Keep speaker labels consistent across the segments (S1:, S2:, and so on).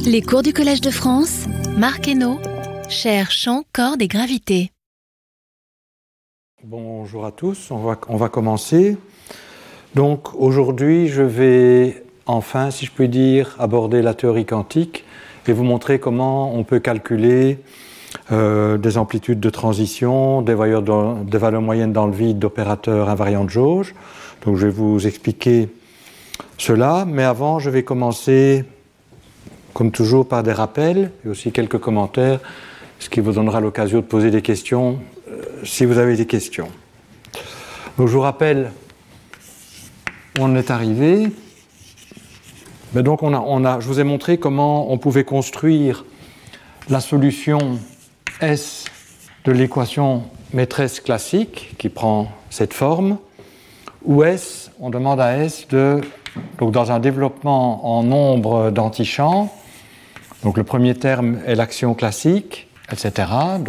S1: Les cours du Collège de France, Marc Hainaut, chaire Champ, Cordes et Gravité.
S2: Bonjour à tous, on va commencer. Donc aujourd'hui, je vais enfin, si je puis dire, aborder la théorie quantique et vous montrer comment on peut calculer des amplitudes de transition, des valeurs moyennes dans le vide d'opérateurs invariants de jauge. Donc je vais vous expliquer cela, mais avant, je vais commencer, comme toujours, par des rappels et aussi quelques commentaires, ce qui vous donnera l'occasion de poser des questions si vous avez des questions. Donc je vous rappelle où on est arrivé. Mais donc je vous ai montré comment on pouvait construire la solution S de l'équation maîtresse classique qui prend cette forme, où S, on demande à S donc dans un développement en nombre d'antichamps, donc le premier terme est l'action classique, etc.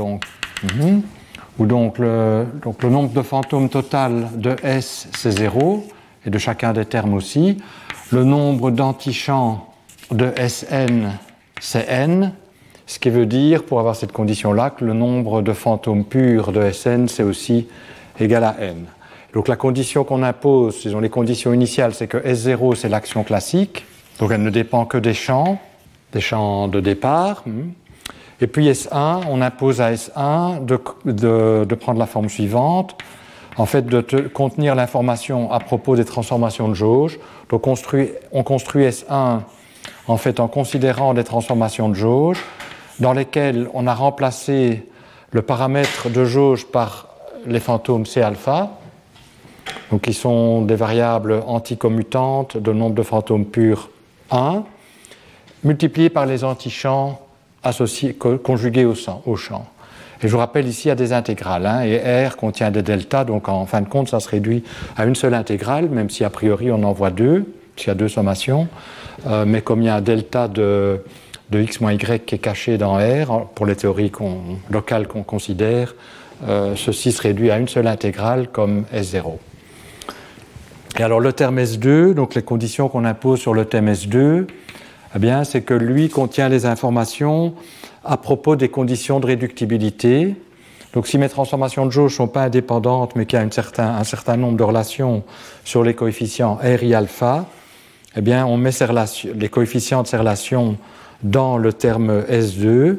S2: Où donc le nombre de fantômes total de S, c'est 0, et de chacun des termes aussi. Le nombre d'antichamps de Sn, c'est n, ce qui veut dire, pour avoir cette condition-là, que le nombre de fantômes purs de Sn, c'est aussi égal à n. Donc la condition qu'on impose, disons les conditions initiales, c'est que S0, c'est l'action classique, donc elle ne dépend que des champs de départ. Et puis S1, on impose à S1 de prendre la forme suivante, en fait de contenir l'information à propos des transformations de jauge. Donc on construit S1 en fait en considérant des transformations de jauge dans lesquelles on a remplacé le paramètre de jauge par les fantômes C alpha, donc qui sont des variables anticommutantes de nombre de fantômes purs 1, multipliés par les antichamps conjugués au champ. Et je vous rappelle ici, il y a des intégrales, et R contient des deltas, donc en fin de compte, ça se réduit à une seule intégrale, même si a priori on en voit deux, s'il y a deux sommations, mais comme il y a un delta de x moins y qui est caché dans R, pour les théories locales qu'on considère, ceci se réduit à une seule intégrale comme S0. Et alors le terme S2, donc les conditions qu'on impose sur le terme S2, eh bien, c'est que lui contient les informations à propos des conditions de réductibilité. Donc si mes transformations de jauge ne sont pas indépendantes, mais qu'il y a un certain nombre de relations sur les coefficients R et alpha, eh bien, on met les coefficients de ces relations dans le terme S2.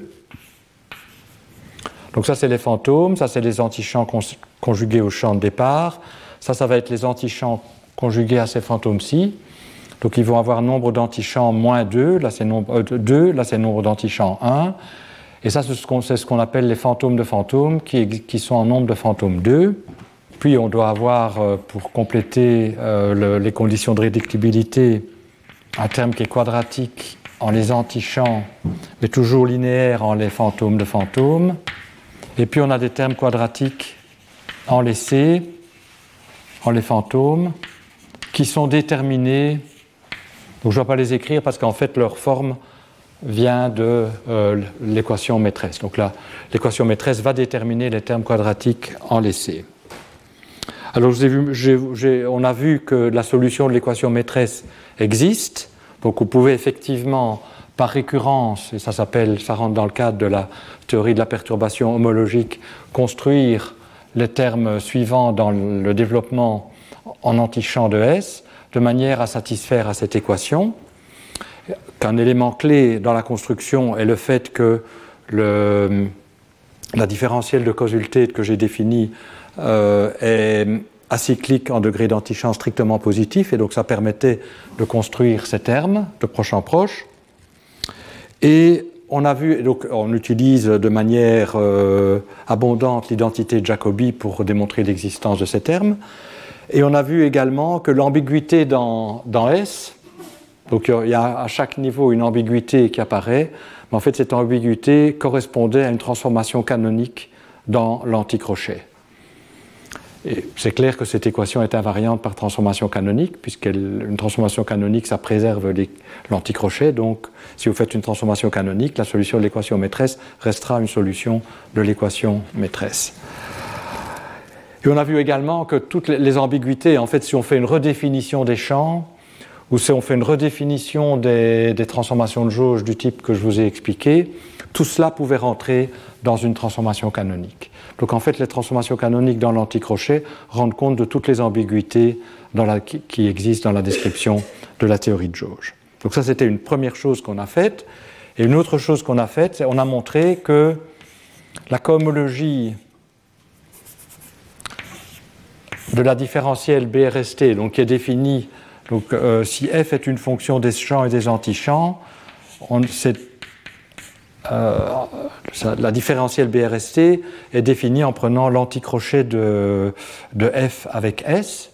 S2: Donc ça, c'est les fantômes, ça, c'est les antichamps conjugués au champ de départ. Ça va être les antichamps conjugués à ces fantômes-ci. Donc ils vont avoir nombre d'antichamps moins 2, là c'est nombre 2, là c'est nombre d'antichamps 1. Et ça, c'est ce qu'on appelle les fantômes de fantômes, qui sont en nombre de fantômes 2. Puis on doit avoir, pour compléter les conditions de réductibilité, un terme qui est quadratique en les antichamps, mais toujours linéaire en les fantômes de fantômes. Et puis on a des termes quadratiques en les C, en les fantômes, qui sont déterminés. Donc je ne vais pas les écrire parce qu'en fait leur forme vient de l'équation maîtresse. Donc là, l'équation maîtresse va déterminer les termes quadratiques en les C. Alors on a vu que la solution de l'équation maîtresse existe. Donc vous pouvez effectivement, par récurrence, et ça rentre dans le cadre de la théorie de la perturbation homologique, construire les termes suivants dans le développement en antichamp de S, de manière à satisfaire à cette équation. Qu'un élément clé dans la construction est le fait que la différentielle de Koszultate que j'ai définie est acyclique en degré d'antichamp strictement positif, et donc ça permettait de construire ces termes de proche en proche. Et on a vu, donc on utilise de manière abondante l'identité de Jacobi pour démontrer l'existence de ces termes. Et on a vu également que l'ambiguïté dans S, donc il y a à chaque niveau une ambiguïté qui apparaît, mais en fait cette ambiguïté correspondait à une transformation canonique dans l'anticrochet. Et c'est clair que cette équation est invariante par transformation canonique, puisqu'une transformation canonique, ça préserve l'anticrochet. Donc, si vous faites une transformation canonique, la solution de l'équation maîtresse restera une solution de l'équation maîtresse. Et on a vu également que toutes les ambiguïtés, en fait, si on fait une redéfinition des champs, ou si on fait une redéfinition des transformations de jauge du type que je vous ai expliqué, tout cela pouvait rentrer dans une transformation canonique. Donc en fait, les transformations canoniques dans l'anticrochet rendent compte de toutes les ambiguïtés qui existent dans la description de la théorie de jauge. Donc ça, c'était une première chose qu'on a faite. Et une autre chose qu'on a faite, c'est qu'on a montré que la cohomologie de la différentielle BRST, donc qui est définie, donc, si f est une fonction des champs et des antichamps, la différentielle BRST est définie en prenant l'anticrochet de f avec s.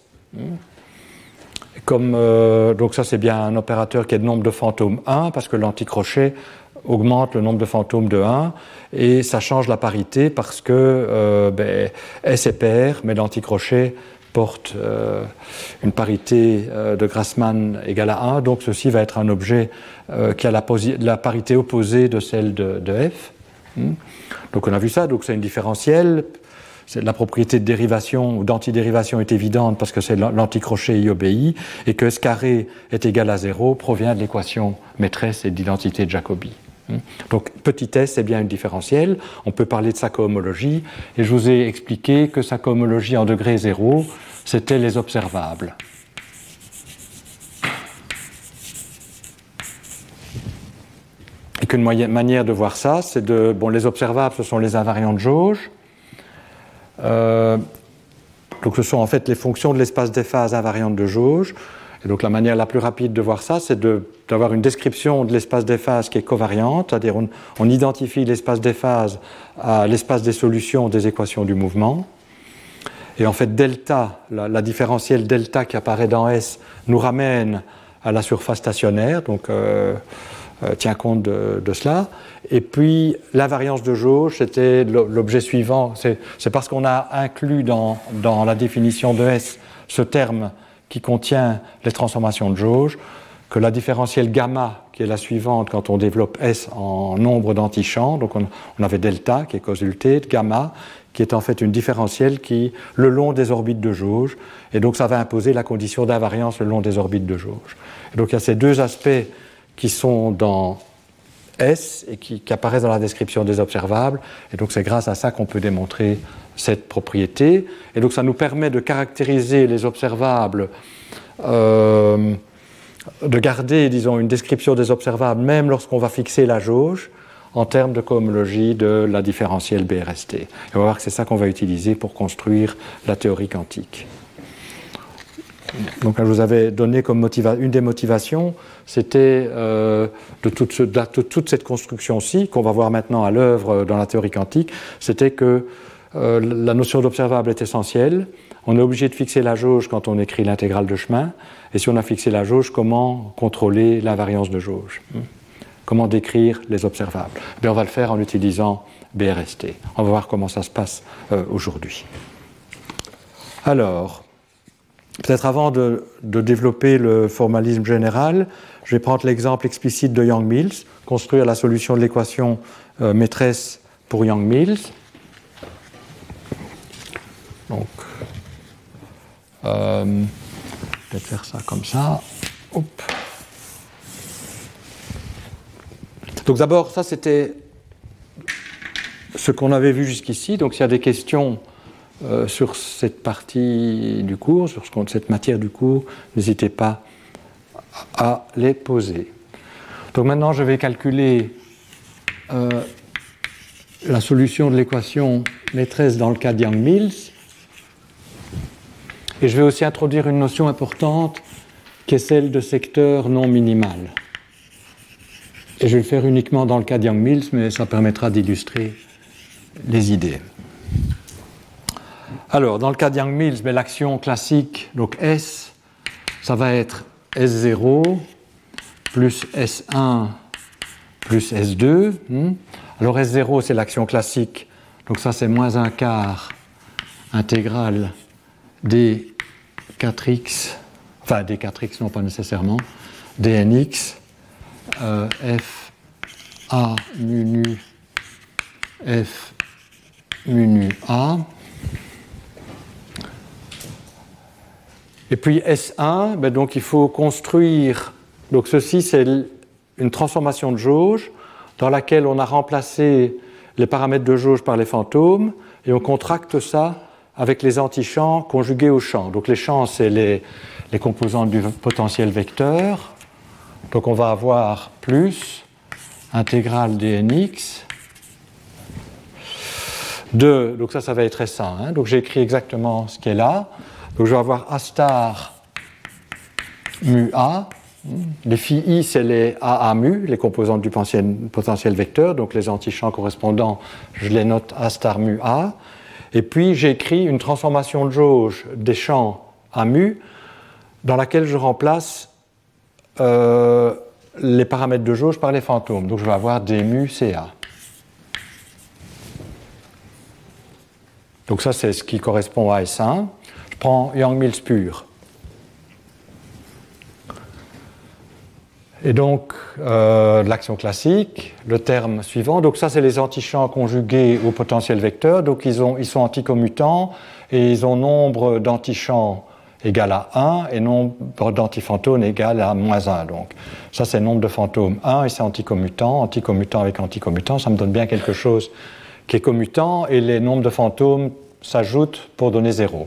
S2: Donc ça, c'est bien un opérateur qui est de nombre de fantômes 1, parce que l'anticrochet augmente le nombre de fantômes de 1, et ça change la parité parce que S est pair, mais l'anticrochet porte une parité de Grassmann égale à 1, donc ceci va être un objet qui a la parité opposée de celle de F. Donc on a vu ça, donc c'est une différentielle. La propriété de dérivation ou d'antidérivation est évidente parce que c'est l'anticrochet y obéit, et que S carré est égal à 0 provient de l'équation maîtresse et de l'identité de Jacobi. Donc petit s est bien une différentielle, on peut parler de sa cohomologie, et je vous ai expliqué que sa cohomologie en degré 0, c'était les observables. Et qu'une manière de voir ça, c'est les observables, ce sont les invariants de jauge. Donc ce sont en fait les fonctions de l'espace des phases invariantes de jauge. Et donc la manière la plus rapide de voir ça, c'est d'avoir une description de l'espace des phases qui est covariante, c'est-à-dire on identifie l'espace des phases à l'espace des solutions des équations du mouvement. Et en fait, delta, la différentielle delta qui apparaît dans S, nous ramène à la surface stationnaire, donc tient compte de cela. Et puis l'invariance de jauge, c'était l'objet suivant. C'est parce qu'on a inclus dans la définition de S ce terme qui contient les transformations de jauge, que la différentielle gamma, qui est la suivante quand on développe S en nombre d'antichamps, donc on avait delta qui est consulté, gamma qui est en fait une différentielle qui le long des orbites de jauge, et donc ça va imposer la condition d'invariance le long des orbites de jauge. Et donc il y a ces deux aspects qui sont dans S et qui apparaissent dans la description des observables, et donc c'est grâce à ça qu'on peut démontrer cette propriété. Et donc ça nous permet de caractériser les observables, de garder, disons, une description des observables même lorsqu'on va fixer la jauge en termes de cohomologie de la différentielle BRST. Et on va voir que c'est ça qu'on va utiliser pour construire la théorie quantique. Donc je vous avais donné comme une des motivations, c'était de toute cette construction-ci, qu'on va voir maintenant à l'œuvre dans la théorie quantique, c'était que la notion d'observable est essentielle. On est obligé de fixer la jauge quand on écrit l'intégrale de chemin. Et si on a fixé la jauge, comment contrôler l'invariance de jauge? Comment décrire les observables? On va le faire en utilisant BRST. On va voir comment ça se passe aujourd'hui. Alors, peut-être avant de développer le formalisme général, je vais prendre l'exemple explicite de Yang-Mills, construire la solution de l'équation maîtresse pour Yang-Mills. Donc, peut-être faire ça comme ça. Hop. Donc d'abord, ça c'était ce qu'on avait vu jusqu'ici. Donc s'il y a des questions sur cette partie du cours, sur cette matière du cours, n'hésitez pas à les poser. Donc maintenant, je vais calculer la solution de l'équation maîtresse dans le cas de Yang-Mills. Et je vais aussi introduire une notion importante qui est celle de secteur non minimal. Et je vais le faire uniquement dans le cas de Yang-Mills, mais ça permettra d'illustrer les idées. Alors, dans le cas de Yang-Mills, l'action classique, donc S, ça va être S0 plus S1 plus S2. Alors S0, c'est l'action classique, donc ça c'est moins un quart intégrale d 4x, enfin d 4x non pas nécessairement, dnx, f a mu nu f mu nu a. Et puis S1, donc il faut construire, donc ceci c'est une transformation de jauge dans laquelle on a remplacé les paramètres de jauge par les fantômes et on contracte ça avec les antichamps conjugués aux champs. Donc les champs, c'est les composantes du potentiel vecteur. Donc on va avoir plus intégrale dnx de, donc ça va être S1. Hein, donc j'ai écrit exactement ce qui est là. Donc je vais avoir A star mu A. Les phi i, c'est les AA mu, les composantes du potentiel vecteur. Donc les antichamps correspondants, je les note A star mu A. Et puis j'ai écrit une transformation de jauge des champs A mu dans laquelle je remplace les paramètres de jauge par les fantômes. Donc je vais avoir d mu CA. Donc ça c'est ce qui correspond à S1. Je prends Yang-Mills pur. Et donc, l'action classique, le terme suivant, donc ça c'est les antichamps conjugués au potentiel vecteur, donc ils sont anticommutants et ils ont nombre d'antichamps égal à 1 et nombre d'antifantômes égal à moins 1. Donc ça c'est nombre de fantômes 1 et c'est anticommutant avec anticommutant, ça me donne bien quelque chose qui est commutant et les nombres de fantômes s'ajoutent pour donner 0.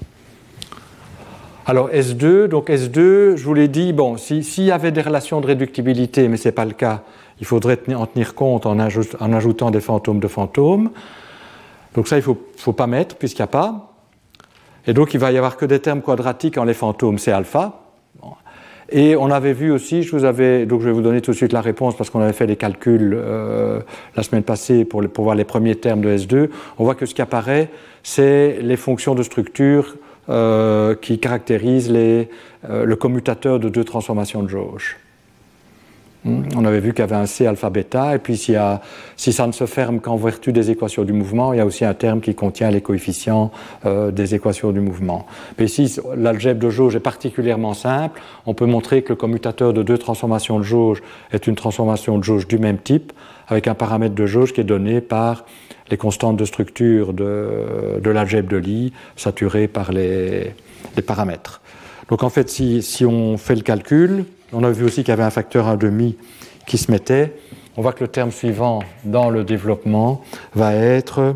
S2: Alors S2, donc S2, je vous l'ai dit, bon, s'il y avait des relations de réductibilité, mais ce n'est pas le cas, il faudrait en tenir compte en ajoutant des fantômes de fantômes. Donc ça, il ne faut pas mettre, puisqu'il n'y a pas. Et donc, il ne va y avoir que des termes quadratiques en les fantômes, c'est alpha. Et on avait vu aussi, donc je vais vous donner tout de suite la réponse, parce qu'on avait fait les calculs la semaine passée pour voir les premiers termes de S2. On voit que ce qui apparaît, c'est les fonctions de structure qui caractérise le commutateur de deux transformations de jauge. On avait vu qu'il y avait un C alpha bêta, et puis si ça ne se ferme qu'en vertu des équations du mouvement, il y a aussi un terme qui contient les coefficients des équations du mouvement. Mais ici, l'algèbre de jauge est particulièrement simple. On peut montrer que le commutateur de deux transformations de jauge est une transformation de jauge du même type, avec un paramètre de jauge qui est donné par les constantes de structure de l'algèbre de Lie saturées par les paramètres. Donc en fait, si on fait le calcul, on a vu aussi qu'il y avait un facteur 1,5 qui se mettait. On voit que le terme suivant dans le développement va être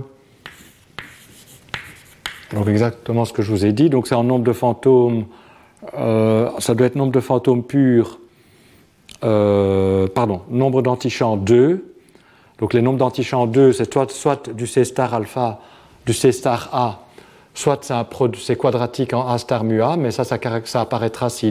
S2: donc exactement ce que je vous ai dit. Donc c'est en nombre de fantômes, ça doit être nombre de fantômes purs, nombre d'antichamps 2. Donc les nombres d'antichamps 2, c'est soit du C star alpha, du C star A, soit c'est quadratique en A star mu A, mais ça apparaîtra si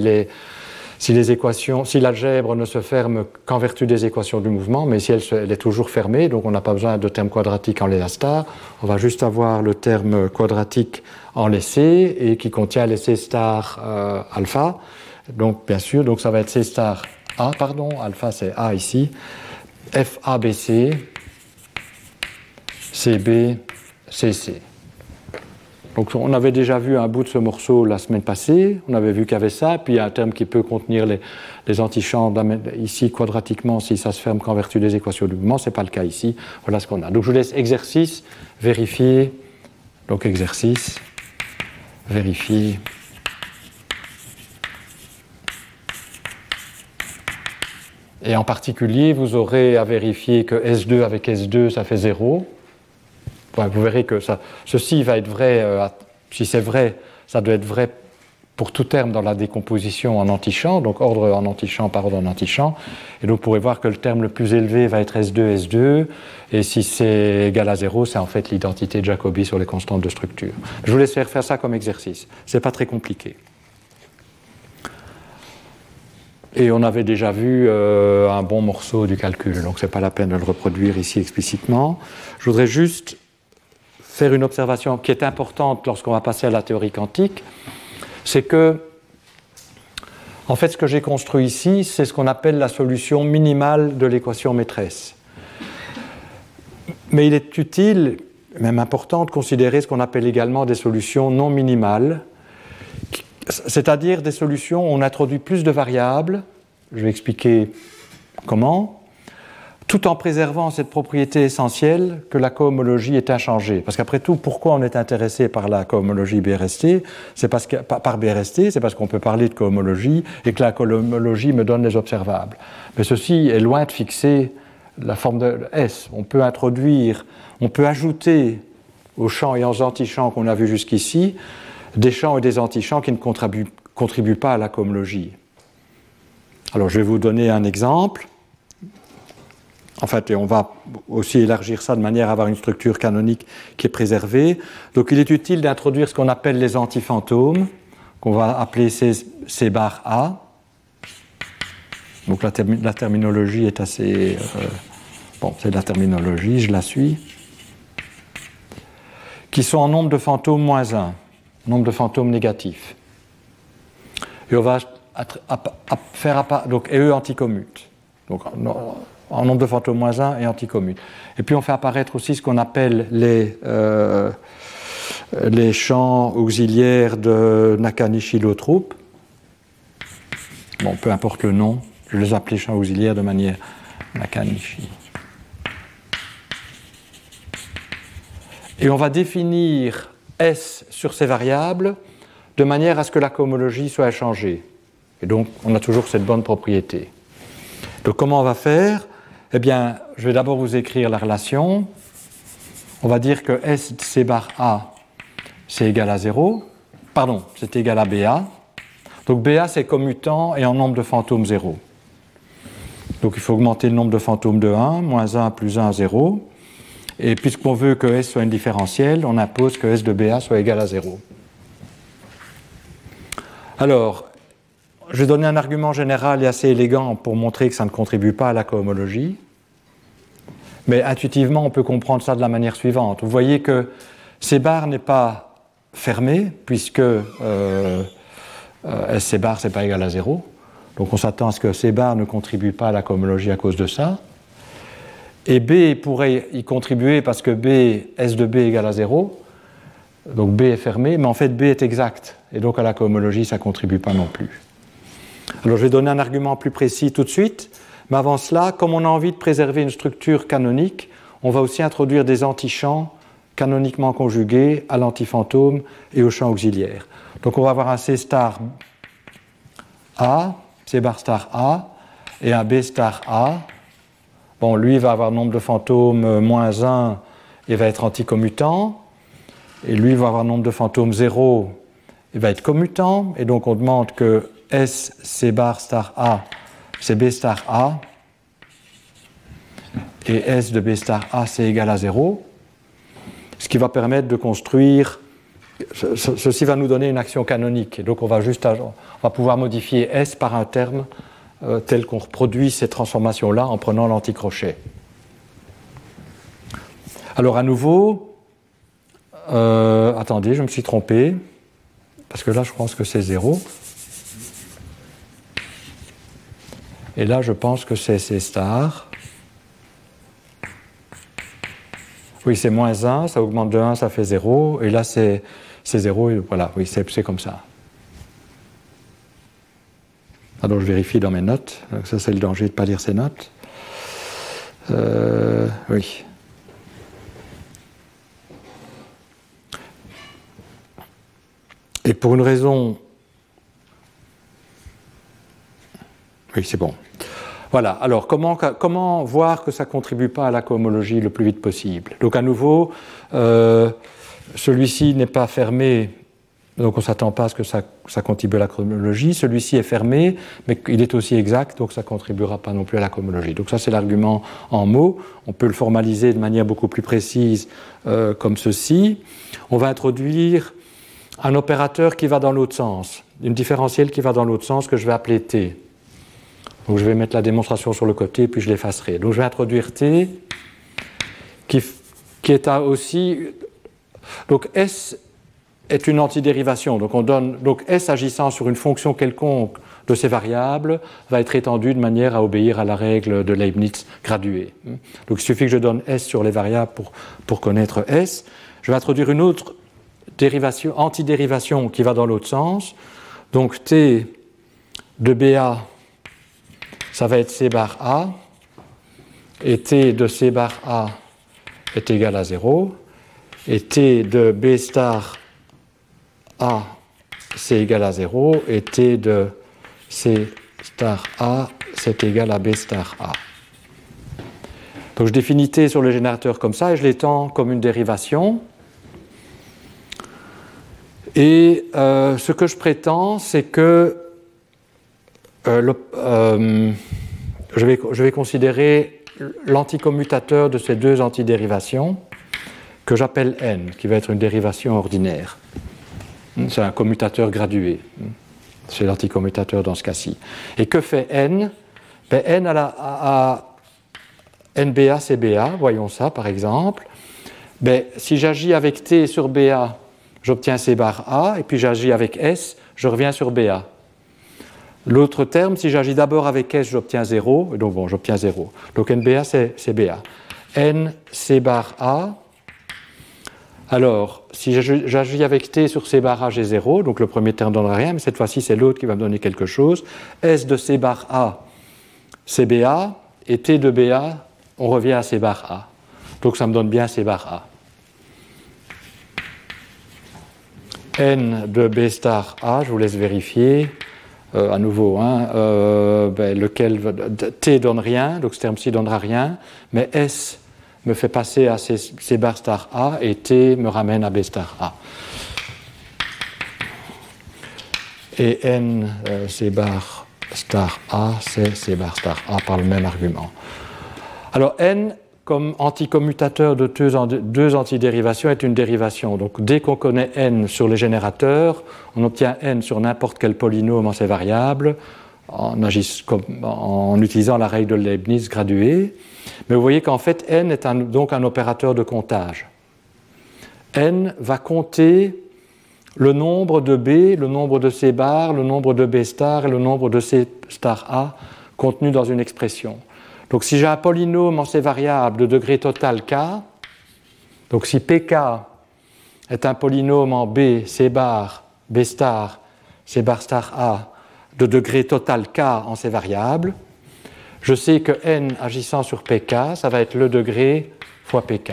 S2: l'algèbre ne se ferme qu'en vertu des équations du mouvement, mais si elle est toujours fermée, donc on n'a pas besoin de terme quadratique en les A star, on va juste avoir le terme quadratique en les C, et qui contient les C star alpha. Donc bien sûr, donc ça va être C star A, alpha c'est A ici, FABC, CB, CC. Donc on avait déjà vu un bout de ce morceau la semaine passée, on avait vu qu'il y avait ça, puis il y a un terme qui peut contenir les antichamps ici quadratiquement si ça se ferme qu'en vertu des équations du mouvement, ce n'est pas le cas ici, voilà ce qu'on a. Donc je vous laisse exercice, vérifier, donc exercice, vérifier. Et en particulier, vous aurez à vérifier que S2 avec S2, ça fait 0. Vous verrez que ceci va être vrai, si c'est vrai, ça doit être vrai pour tout terme dans la décomposition en antichamp, donc ordre en antichamp par ordre en antichamp. Et donc vous pourrez voir que le terme le plus élevé va être S2, S2, et si c'est égal à 0, c'est en fait l'identité de Jacobi sur les constantes de structure. Je vous laisse faire ça comme exercice, c'est pas très compliqué. Et on avait déjà vu un bon morceau du calcul, donc ce n'est pas la peine de le reproduire ici explicitement. Je voudrais juste faire une observation qui est importante lorsqu'on va passer à la théorie quantique, c'est que, en fait, ce que j'ai construit ici, c'est ce qu'on appelle la solution minimale de l'équation maîtresse. Mais il est utile, même important, de considérer ce qu'on appelle également des solutions non minimales, c'est-à-dire des solutions où on introduit plus de variables, je vais expliquer comment, tout en préservant cette propriété essentielle que la cohomologie est inchangée. Parce qu'après tout, pourquoi on est intéressé par la cohomologie BRST? C'est parce que, par BRST, c'est parce qu'on peut parler de cohomologie et que la cohomologie me donne les observables. Mais ceci est loin de fixer la forme de S. On peut ajouter aux champs et aux antichamps qu'on a vus jusqu'ici des champs et des antichamps qui ne contribuent pas à la cohomologie. Alors je vais vous donner un exemple. En fait, et on va aussi élargir ça de manière à avoir une structure canonique qui est préservée. Donc il est utile d'introduire ce qu'on appelle les antifantômes, qu'on va appeler C bar A. Donc la terminologie est assez... bon, c'est de la terminologie, je la suis. Qui sont en nombre de fantômes moins 1, nombre de fantômes négatifs. Et on va faire... Donc, et eux anticommutent. Donc, en nombre de fantômes moins 1 et anticommute. Et puis on fait apparaître aussi ce qu'on appelle les champs auxiliaires de Nakanishi-Lothrop. Bon, peu importe le nom, je les appelle champs auxiliaires de manière Nakanishi. Et on va définir S sur ces variables de manière à ce que la cohomologie soit échangée. Et donc on a toujours cette bonne propriété. Donc comment on va faire ? Eh bien, je vais d'abord vous écrire la relation. On va dire que S C bar A, c'est égal à 0. Pardon, c'est égal à BA. Donc BA, c'est commutant et en nombre de fantômes 0. Donc il faut augmenter le nombre de fantômes de 1, moins 1 plus 1, 0. Et puisqu'on veut que S soit une différentielle, on impose que S de BA soit égal à 0. Alors, je vais donner un argument général et assez élégant pour montrer que ça ne contribue pas à la cohomologie. Mais intuitivement, on peut comprendre ça de la manière suivante. Vous voyez que C bar n'est pas fermé, puisque SC bar, c'est pas égal à 0. Donc on s'attend à ce que C bar ne contribue pas à la cohomologie à cause de ça. Et B pourrait y contribuer parce que S de B égale à 0. Donc B est fermé, mais en fait B est exact. Et donc à la cohomologie, ça ne contribue pas non plus. Alors je vais donner un argument plus précis tout de suite, mais avant cela, comme on a envie de préserver une structure canonique, on va aussi introduire des antichamps canoniquement conjugués à l'antifantôme et au champ auxiliaire. Donc on va avoir un C star A, C bar star A, et un B star A. Bon, lui va avoir nombre de fantômes moins 1 et va être anticommutant, et lui va avoir nombre de fantômes 0 et va être commutant, et donc on demande que S, C bar star A, c'est B star A, et S de B star A, c'est égal à 0, ce qui va permettre de construire, ceci va nous donner une action canonique, et donc on va pouvoir modifier S par un terme tel qu'on reproduit ces transformations-là en prenant l'anticrochet. Alors à nouveau, attendez, je me suis trompé, parce que là je pense que c'est 0. Et là, je pense que c'est C star. Oui, c'est moins 1, ça augmente de 1, ça fait 0. Et là, c'est 0, et voilà, oui, c'est comme ça. Alors, je vérifie dans mes notes. Donc, ça, c'est le danger de ne pas lire ces notes. Oui. Et pour une raison... Oui, c'est bon. Voilà, alors comment voir que ça ne contribue pas à la cohomologie le plus vite possible? Donc à nouveau, celui-ci n'est pas fermé, donc on ne s'attend pas à ce que ça contribue à la cohomologie. Celui-ci est fermé, mais il est aussi exact, donc ça ne contribuera pas non plus à la cohomologie. Donc ça, c'est l'argument en mots. On peut le formaliser de manière beaucoup plus précise comme ceci. On va introduire un opérateur qui va dans l'autre sens, une différentielle qui va dans l'autre sens que je vais appeler T. Donc je vais mettre la démonstration sur le côté, puis je l'effacerai. Donc je vais introduire T, qui est aussi... Donc S est une antidérivation. Donc S agissant sur une fonction quelconque de ces variables va être étendue de manière à obéir à la règle de Leibniz graduée. Donc il suffit que je donne S sur les variables pour connaître S. Je vais introduire une autre dérivation, antidérivation qui va dans l'autre sens. Donc T de BA, ça va être C bar A, et t de c bar a est égal à 0, et t de b star a c'est égal à 0, et t de c star a c'est égal à b star a. Donc je définis t sur le générateur comme ça et je l'étends comme une dérivation. Et ce que je prétends, c'est que je vais considérer l'anticommutateur de ces deux antidérivations que j'appelle n, qui va être une dérivation ordinaire. C'est un commutateur gradué. C'est l'anticommutateur dans ce cas-ci. Et que fait n? Ben, n à NBA, c'est BA, voyons ça par exemple. Ben, si j'agis avec T sur BA, j'obtiens C bar A, et puis j'agis avec S, je reviens sur BA. L'autre terme, si j'agis d'abord avec S, j'obtiens 0, donc bon, j'obtiens 0. Donc NBA, c'est BA. N, C bar A. Alors, si j'agis avec T sur C bar A, j'ai 0, donc le premier terme ne donnera rien, mais cette fois-ci, c'est l'autre qui va me donner quelque chose. S de C bar A, c'est BA, et T de BA, on revient à C bar A. Donc ça me donne bien C bar A. N de B star A, je vous laisse vérifier. À nouveau, T donne rien, donc ce terme-ci ne donnera rien, mais S me fait passer à C bar star A et T me ramène à B star A. Et N C bar star A, c'est C bar star A par le même argument. Alors N, comme anticommutateur de deux antidérivations, est une dérivation. Donc dès qu'on connaît N sur les générateurs, on obtient N sur n'importe quel polynôme en ces variables en utilisant la règle de Leibniz graduée. Mais vous voyez qu'en fait N est donc un opérateur de comptage. N va compter le nombre de B, le nombre de C bar, le nombre de B star et le nombre de C star A contenus dans une expression. Donc si j'ai un polynôme en ces variables de degré total k, donc si pk est un polynôme en B, C bar, B star, C bar star A de degré total k en ces variables, je sais que n agissant sur pk, ça va être le degré fois pk.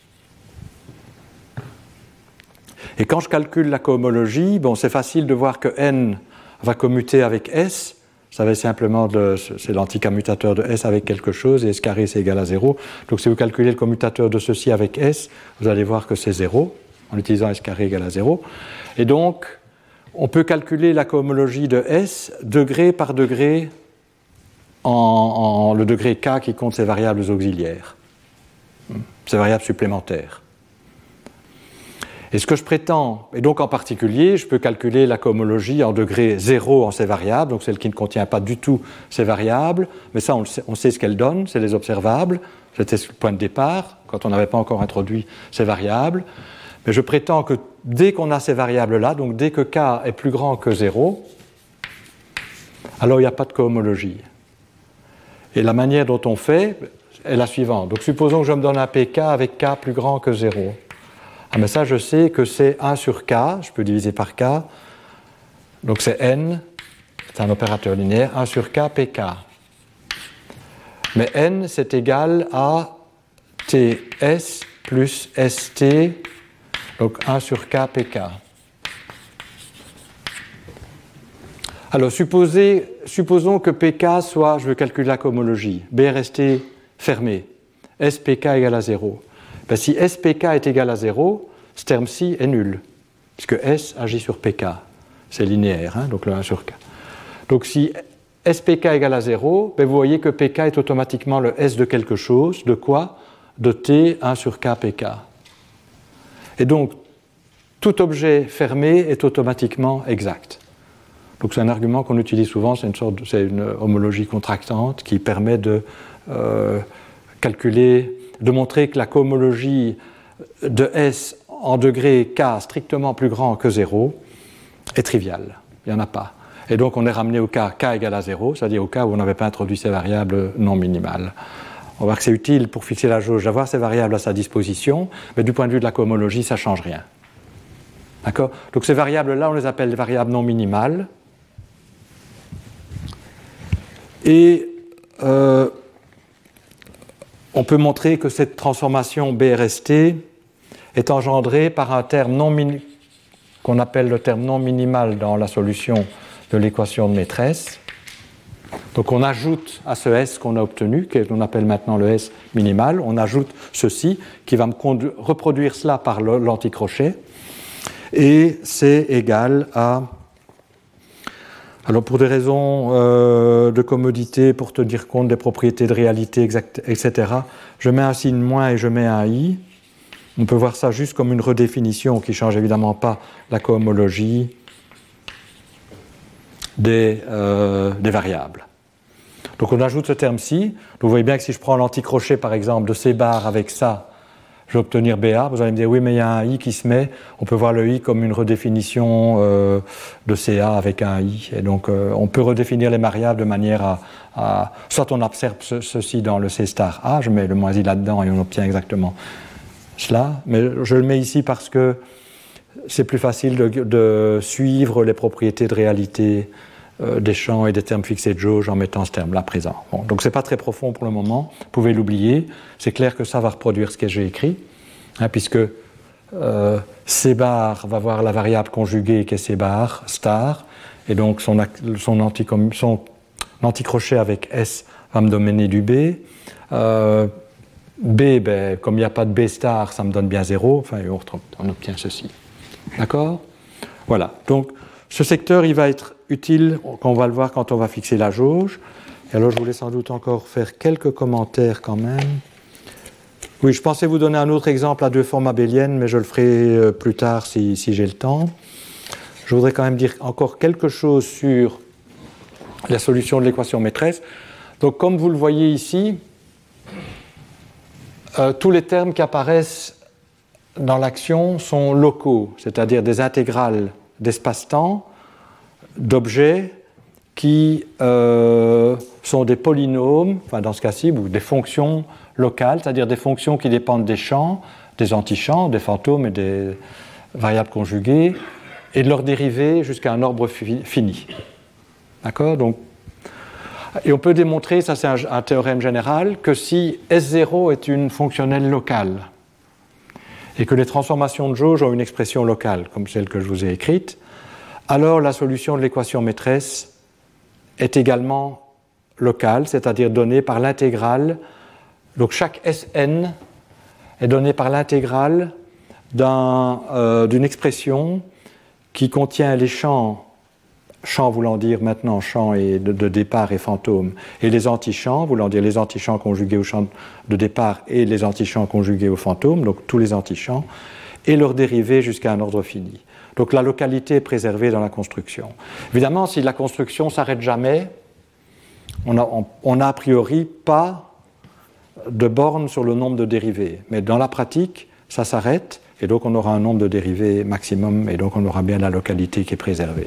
S2: Et quand je calcule la cohomologie, bon, c'est facile de voir que n va commuter avec s. Ça va simplement, c'est l'anticommutateur de S avec quelque chose, et S carré c'est égal à 0. Donc si vous calculez le commutateur de ceci avec S, vous allez voir que c'est 0, en utilisant S carré égal à 0. Et donc, on peut calculer la cohomologie de S degré par degré en le degré K qui compte ces variables auxiliaires, ces variables supplémentaires. Et ce que je prétends, et donc en particulier, je peux calculer la cohomologie en degré 0 en ces variables, donc celle qui ne contient pas du tout ces variables, mais ça on sait ce qu'elle donne, c'est les observables, c'était le point de départ, quand on n'avait pas encore introduit ces variables. Mais je prétends que dès qu'on a ces variables-là, donc dès que k est plus grand que 0, alors il n'y a pas de cohomologie. Et la manière dont on fait est la suivante. Donc supposons que je me donne un pk avec k plus grand que 0. Ah, mais ça, je sais que c'est 1 sur k, je peux diviser par k, donc c'est n, c'est un opérateur linéaire, 1 sur k, pk. Mais n, c'est égal à ts plus st, donc 1 sur k, pk. Alors, supposons que pk soit, je veux calculer la cohomologie, BRST fermé, spk égale à 0. Ben, si spk est égal à 0, ce terme-ci est nul, puisque S agit sur pk. C'est linéaire, hein, donc le 1 sur k. Donc si spk égale à 0, ben, vous voyez que pk est automatiquement le S de quelque chose. De quoi? De t 1 sur k pk. Et donc, tout objet fermé est automatiquement exact. Donc c'est un argument qu'on utilise souvent, c'est une homologie contractante qui permet de calculer, de montrer que la cohomologie de S en degré k strictement plus grand que 0 est triviale. Il n'y en a pas. Et donc on est ramené au cas k égale à 0, c'est-à-dire au cas où on n'avait pas introduit ces variables non minimales. On va voir que c'est utile pour fixer la jauge d'avoir ces variables à sa disposition, mais du point de vue de la cohomologie, ça ne change rien. D'accord ? Donc ces variables-là, on les appelle les variables non minimales. Et on peut montrer que cette transformation BRST est engendrée par un terme qu'on appelle le terme non minimal dans la solution de l'équation de maîtresse. Donc on ajoute à ce S qu'on a obtenu, qu'on appelle maintenant le S minimal, on ajoute ceci qui va me reproduire cela par l'anticrochet, et c'est égal à... Alors pour des raisons de commodité, pour tenir compte des propriétés de réalité, etc., je mets un signe moins et je mets un I. On peut voir ça juste comme une redéfinition qui ne change évidemment pas la cohomologie des variables. Donc on ajoute ce terme-ci. Donc vous voyez bien que si je prends l'anticrochet par exemple de C bar avec ça, je vais obtenir BA. Vous allez me dire oui mais il y a un I qui se met. On peut voir le I comme une redéfinition de CA avec un I. Et donc on peut redéfinir les variables de manière à soit on observe ceci dans le C star A, je mets le moins I là-dedans et on obtient exactement cela. Mais je le mets ici parce que c'est plus facile de suivre les propriétés de réalité des champs et des termes fixés de jauge en mettant ce terme-là présent. Bon, donc ce n'est pas très profond pour le moment, vous pouvez l'oublier. C'est clair que ça va reproduire ce que j'ai écrit, puisque C bar va voir la variable conjuguée qui est C bar star, et donc son anticrochet avec S va me donner du B. B, ben, comme il n'y a pas de B star, ça me donne bien 0, enfin, on obtient ceci. D'accord ? Voilà, donc ce secteur, il va être utile, on va le voir quand on va fixer la jauge. Et alors, je voulais sans doute encore faire quelques commentaires quand même. Oui, je pensais vous donner un autre exemple à deux formes abéliennes, mais je le ferai plus tard si j'ai le temps. Je voudrais quand même dire encore quelque chose sur la solution de l'équation maîtresse. Donc, comme vous le voyez ici, tous les termes qui apparaissent dans l'action sont locaux, c'est-à-dire des intégrales d'espace-temps, d'objets qui sont des polynômes, enfin dans ce cas-ci, ou des fonctions locales, c'est-à-dire des fonctions qui dépendent des champs, des antichamps, des fantômes et des variables conjuguées, et de leurs dérivés jusqu'à un ordre fini. D'accord ? Donc, et on peut démontrer, ça c'est un théorème général, que si S0 est une fonctionnelle locale, et que les transformations de jauge ont une expression locale, comme celle que je vous ai écrite, alors la solution de l'équation maîtresse est également locale, c'est-à-dire donnée par l'intégrale. Donc chaque Sn est donné par l'intégrale d'une expression qui contient les champs voulant dire maintenant champ de départ et fantôme, et les antichamps voulant dire les antichamps conjugués au champ de départ et les antichamps conjugués au fantôme, donc tous les antichamps, et leurs dérivés jusqu'à un ordre fini. Donc la localité est préservée dans la construction. Évidemment, si la construction ne s'arrête jamais, on n'a a priori pas de borne sur le nombre de dérivés. Mais dans la pratique, ça s'arrête, et donc on aura un nombre de dérivés maximum, et donc on aura bien la localité qui est préservée.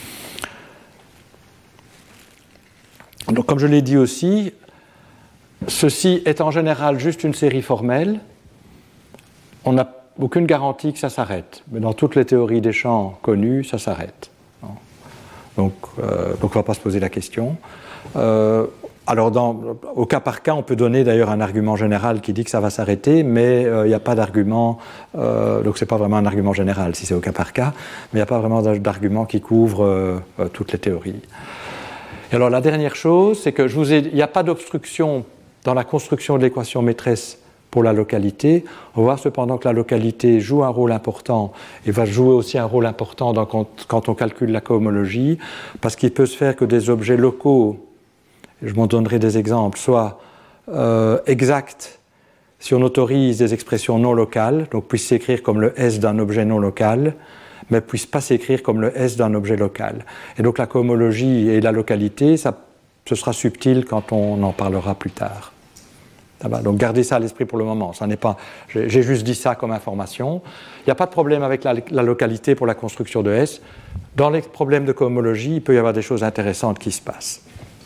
S2: Donc comme je l'ai dit aussi, ceci est en général juste une série formelle. On n'a aucune garantie que ça s'arrête. Mais dans toutes les théories des champs connues, ça s'arrête. Donc on ne va pas se poser la question. Alors au cas par cas, on peut donner d'ailleurs un argument général qui dit que ça va s'arrêter, mais il n'y a pas d'argument, donc ce n'est pas vraiment un argument général si c'est au cas par cas, mais il n'y a pas vraiment d'argument qui couvre toutes les théories. Et alors la dernière chose, c'est que il n'y a pas d'obstruction dans la construction de l'équation maîtresse pour la localité. On va voir cependant que la localité joue un rôle important et va jouer aussi un rôle important quand on calcule la cohomologie, parce qu'il peut se faire que des objets locaux, je m'en donnerai des exemples, soient exacts si on autorise des expressions non locales, donc puissent s'écrire comme le S d'un objet non local, mais ne puissent pas s'écrire comme le S d'un objet local. Et donc la cohomologie et la localité, ce sera subtil quand on en parlera plus tard. Donc gardez ça à l'esprit pour le moment. Ça n'est pas, j'ai juste dit ça comme information. Il n'y a pas de problème avec la localité pour la construction de S. Dans les problèmes de cohomologie, il peut y avoir des choses intéressantes qui se passent.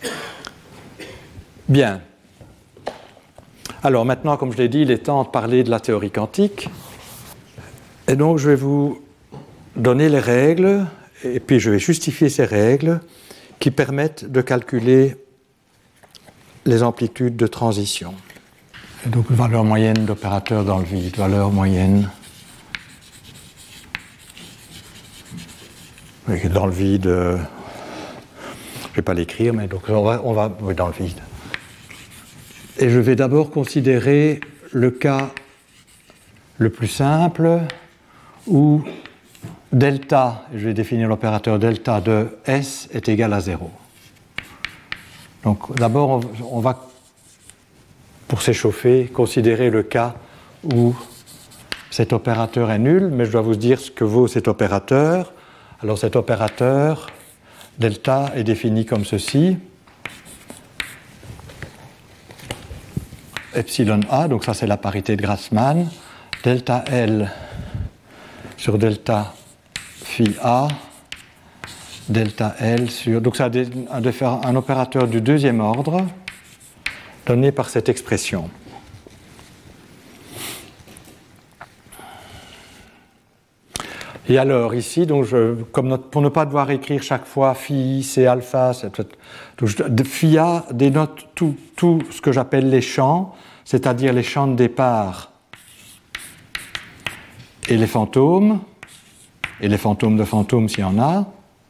S2: Bien. Alors maintenant, comme je l'ai dit, il est temps de parler de la théorie quantique. Et donc je vais vous donner les règles, et puis je vais justifier ces règles qui permettent de calculer les amplitudes de transition. Et donc valeur moyenne d'opérateur dans le vide, valeur moyenne. Dans le vide, je ne vais pas l'écrire, mais donc on va oui, dans le vide. Et je vais d'abord considérer le cas le plus simple où delta, je vais définir l'opérateur delta de S est égal à 0. Donc d'abord on va, pour s'échauffer, considérer le cas où cet opérateur est nul, mais je dois vous dire ce que vaut cet opérateur. Alors cet opérateur, delta, est défini comme ceci. Epsilon A, donc ça c'est la parité de Grassmann. Delta L sur delta phi A, delta L sur... Donc ça a un opérateur du deuxième ordre donné par cette expression. Et alors ici, donc pour ne pas devoir écrire chaque fois phi, c'est alpha, phi A dénote tout ce que j'appelle les champs, c'est-à-dire les champs de départ et les fantômes de fantômes s'il y en a.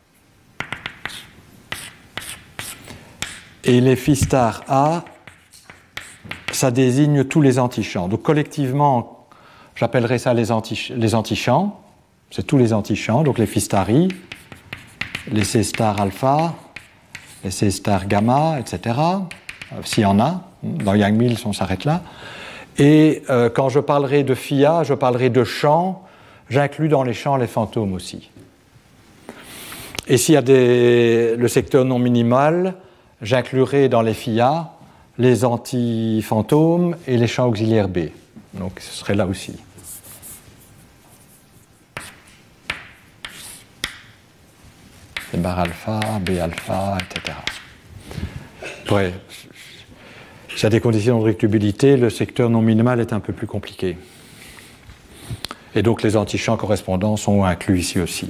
S2: Et les phi star A, ça désigne tous les antichamps. Donc collectivement, j'appellerai ça les antichamps. C'est tous les antichamps, donc les phi star I, les C star alpha, les C star gamma, etc. S'il y en a, dans Yang-Mills on s'arrête là. Et quand je parlerai de phi A, je parlerai de champs, j'inclus dans les champs les fantômes aussi. Et s'il y a le secteur non minimal, j'inclurai dans les phi A les anti-fantômes et les champs auxiliaires B. Donc ce serait là aussi. C'est bar alpha, B alpha, etc. Ouais. S'il y a des conditions de rectabilité, le secteur non minimal est un peu plus compliqué. Et donc les antichamps correspondants sont inclus ici aussi.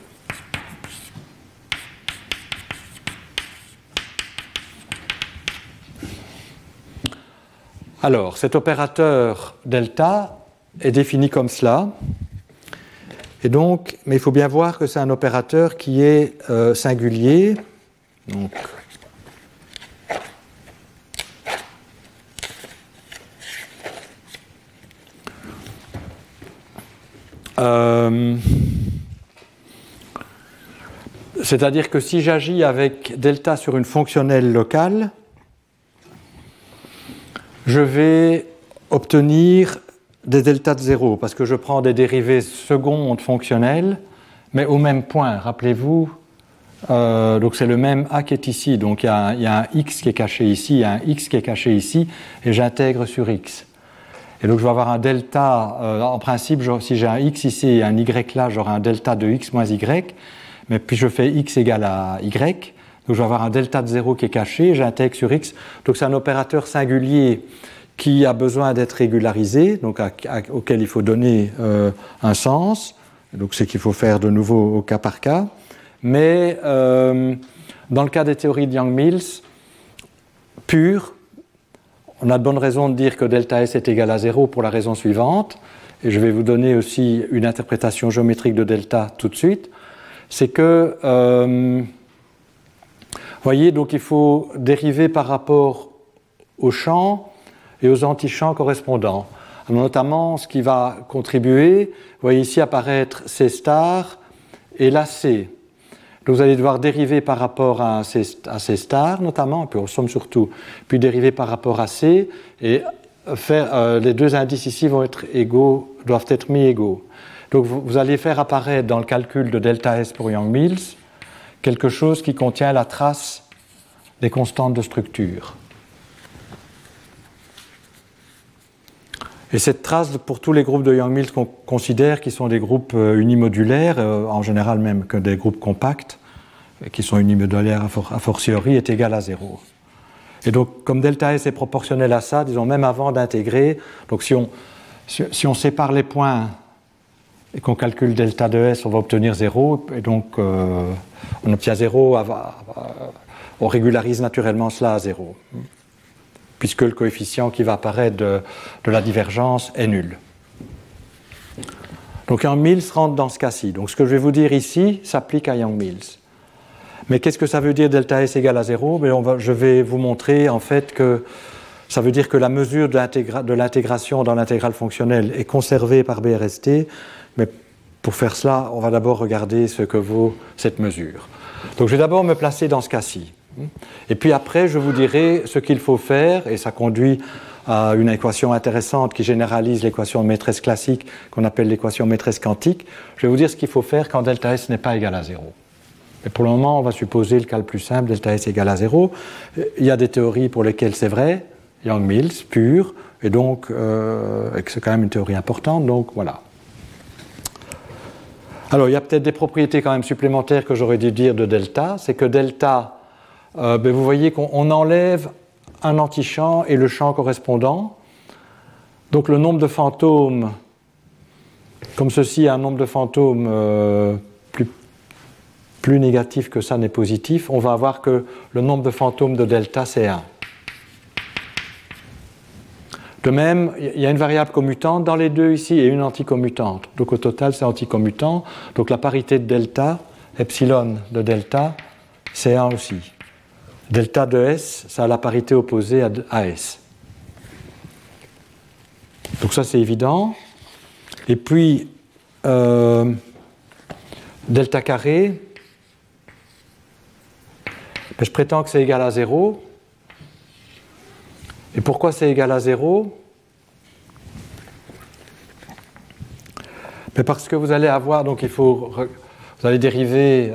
S2: Alors, cet opérateur delta est défini comme cela. Et donc, mais il faut bien voir que c'est un opérateur qui est singulier. Donc, c'est-à-dire que si j'agis avec delta sur une fonctionnelle locale, je vais obtenir des deltas de 0, parce que je prends des dérivées secondes fonctionnelles, mais au même point, rappelez-vous, donc c'est le même A qui est ici, donc il y a un X qui est caché ici, il y a un X qui est caché ici, et j'intègre sur X. Et donc je vais avoir un delta, en principe, si j'ai un X ici et un Y là, j'aurai un delta de X moins Y, mais puis je fais X égale à Y, donc je vais avoir un delta de 0 qui est caché, j'intègre sur X, donc c'est un opérateur singulier qui a besoin d'être régularisé, donc auquel il faut donner un sens, donc c'est qu'il faut faire de nouveau au cas par cas, mais dans le cas des théories de Yang-Mills pures, on a de bonnes raisons de dire que delta S est égal à 0 pour la raison suivante, et je vais vous donner aussi une interprétation géométrique de delta tout de suite, c'est que, voyez, donc il faut dériver par rapport au champ et aux antichamps correspondants. Alors, notamment, ce qui va contribuer, vous voyez ici apparaître C star et là C. Donc vous allez devoir dériver par rapport à C star notamment, puis en somme surtout, puis dériver par rapport à C, et les deux indices ici doivent être mis égaux. Donc vous allez faire apparaître dans le calcul de delta S pour Yang-Mills quelque chose qui contient la trace des constantes de structure. Et cette trace, pour tous les groupes de Yang-Mills qu'on considère qui sont des groupes unimodulaires, en général même que des groupes compacts, qui sont unimodulaires a fortiori, est égale à 0. Et donc, comme delta S est proportionnel à ça, disons même avant d'intégrer, donc si on sépare les points et qu'on calcule delta de S, on va obtenir 0, et donc on obtient 0, on régularise naturellement cela à 0. puisque le coefficient qui va apparaître de la divergence est nul. Donc Yang-Mills rentre dans ce cas-ci. Donc ce que je vais vous dire ici s'applique à Yang-Mills. Mais qu'est-ce que ça veut dire delta S égale à 0 ? Je vais vous montrer en fait que ça veut dire que la mesure de l'intégration dans l'intégrale fonctionnelle est conservée par BRST, mais pour faire cela, on va d'abord regarder ce que vaut cette mesure. Donc je vais d'abord me placer dans ce cas-ci. Et puis après, je vous dirai ce qu'il faut faire, et ça conduit à une équation intéressante qui généralise l'équation de maîtresse classique qu'on appelle l'équation maîtresse quantique. Je vais vous dire ce qu'il faut faire quand delta S n'est pas égal à 0. Et pour le moment, on va supposer le cas le plus simple, delta S égale à 0. Il y a des théories pour lesquelles c'est vrai, Yang-Mills, pur, et donc c'est quand même une théorie importante, donc voilà. Alors, il y a peut-être des propriétés quand même supplémentaires que j'aurais dû dire de delta, c'est que delta, vous voyez qu'on enlève un antichamp et le champ correspondant. Donc le nombre de fantômes, comme ceci, un nombre de fantômes plus négatif que ça n'est positif, on va avoir que le nombre de fantômes de delta, c'est 1. De même, il y a une variable commutante dans les deux ici et une anticommutante. Donc au total, c'est anticommutant. Donc la parité de delta, epsilon de delta, c'est 1 aussi. Delta de S, ça a la parité opposée à S. Donc ça, c'est évident. Et puis, delta carré, je prétends que c'est égal à 0. Et pourquoi c'est égal à 0 ? Mais parce que vous allez avoir, donc vous allez dériver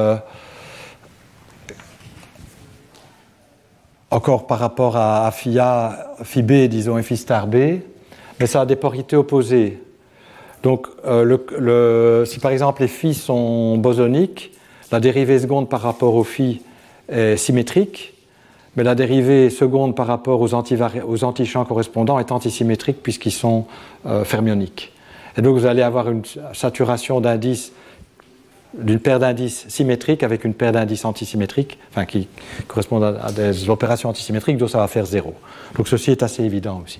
S2: encore par rapport à phi A, phi B, disons, et phi star B, mais ça a des parités opposées. Donc, si par exemple les phi sont bosoniques, la dérivée seconde par rapport au phi est symétrique, mais la dérivée seconde par rapport aux antichamps correspondants est antisymétrique puisqu'ils sont fermioniques. Et donc vous allez avoir une saturation d'indices, d'une paire d'indices symétriques avec une paire d'indices antisymétriques, enfin qui correspondent à des opérations antisymétriques, donc ça va faire 0. Donc ceci est assez évident aussi.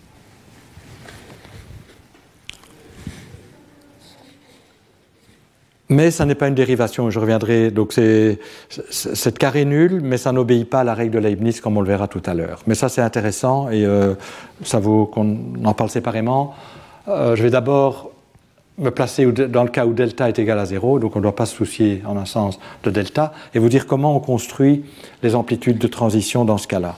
S2: Mais ça n'est pas une dérivation, je reviendrai, donc cette carré nul, mais ça n'obéit pas à la règle de Leibniz comme on le verra tout à l'heure. Mais ça c'est intéressant et ça vaut qu'on en parle séparément. Je vais d'abord me placer dans le cas où delta est égal à 0, donc on ne doit pas se soucier en un sens de delta, et vous dire comment on construit les amplitudes de transition dans ce cas-là.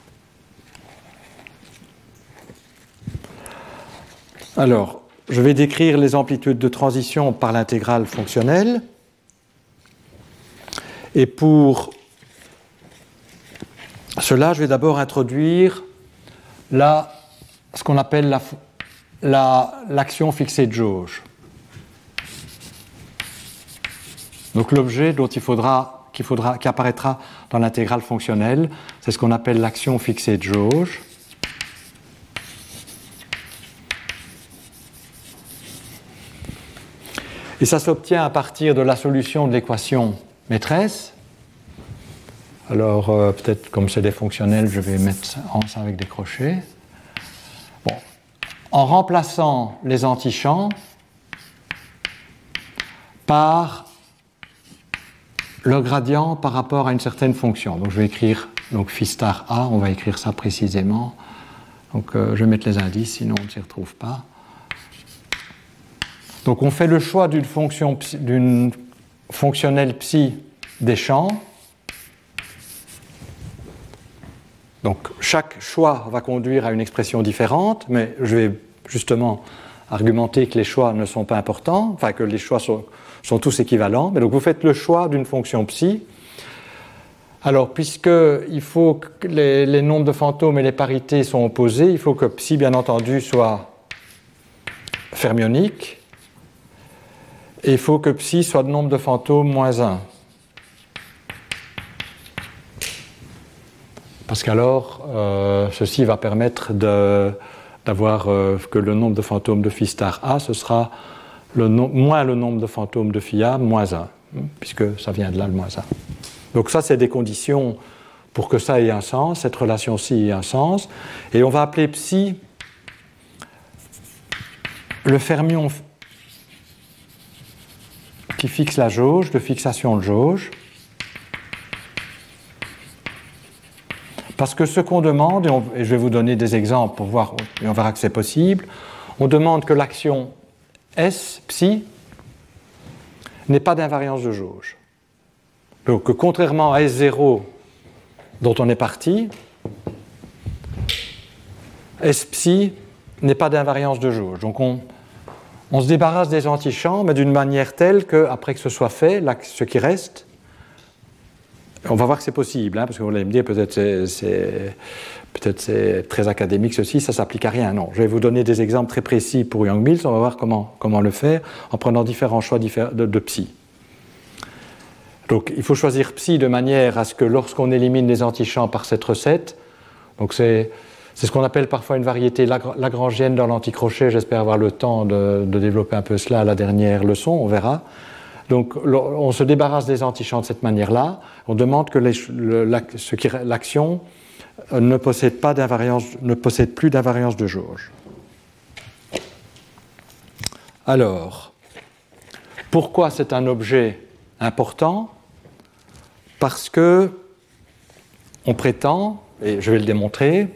S2: Alors, je vais décrire les amplitudes de transition par l'intégrale fonctionnelle. Et pour cela, je vais d'abord introduire ce qu'on appelle l'action fixée de jauge. Donc l'objet qui apparaîtra dans l'intégrale fonctionnelle, c'est ce qu'on appelle l'action fixée de jauge. Et ça s'obtient à partir de la solution de l'équation maîtresse. Alors, peut-être comme c'est des fonctionnels, je vais mettre ça avec des crochets. Bon. En remplaçant les antichamps par le gradient par rapport à une certaine fonction. Donc, je vais écrire phi star A, on va écrire ça précisément. Donc, je vais mettre les indices, sinon on ne s'y retrouve pas. Donc on fait le choix d'une fonctionnelle psi des champs. Donc chaque choix va conduire à une expression différente, mais je vais justement argumenter que les choix ne sont pas importants, enfin que les choix sont tous équivalents. Mais donc vous faites le choix d'une fonction psi. Alors puisqu'il faut que les nombres de fantômes et les parités sont opposés, il faut que psi bien entendu soit fermionique. Et il faut que psi soit le nombre de fantômes moins 1. Parce qu'alors, ceci va permettre d'avoir que le nombre de fantômes de phi star A, ce sera moins le nombre de fantômes de phi A, moins 1, puisque ça vient de là, le moins 1. Donc ça, c'est des conditions pour que ça ait un sens, cette relation-ci ait un sens. Et on va appeler psi le fermion qui fixe la jauge, de fixation de jauge. Parce que ce qu'on demande, et je vais vous donner des exemples pour voir, et on verra que c'est possible, on demande que l'action S, psi, n'ait pas d'invariance de jauge. Donc que contrairement à S0 dont on est parti, S psi n'ait pas d'invariance de jauge. Donc on se débarrasse des antichamps, mais d'une manière telle qu'après que ce soit fait, là, ce qui reste, on va voir que c'est possible, parce que vous allez me dire peut-être c'est très académique ceci, ça ne s'applique à rien. Non, je vais vous donner des exemples très précis pour Yang-Mills, on va voir comment le faire en prenant différents choix de psi. Donc il faut choisir psi de manière à ce que lorsqu'on élimine les antichamps par cette recette, donc c'est ce qu'on appelle parfois une variété lagrangienne dans l'anticrochet, j'espère avoir le temps de développer un peu cela à la dernière leçon, on verra. Donc on se débarrasse des antichamps de cette manière-là, on demande que l'action ne possède plus d'invariance de jauge. Alors, pourquoi c'est un objet important ? Parce que on prétend, et je vais le démontrer,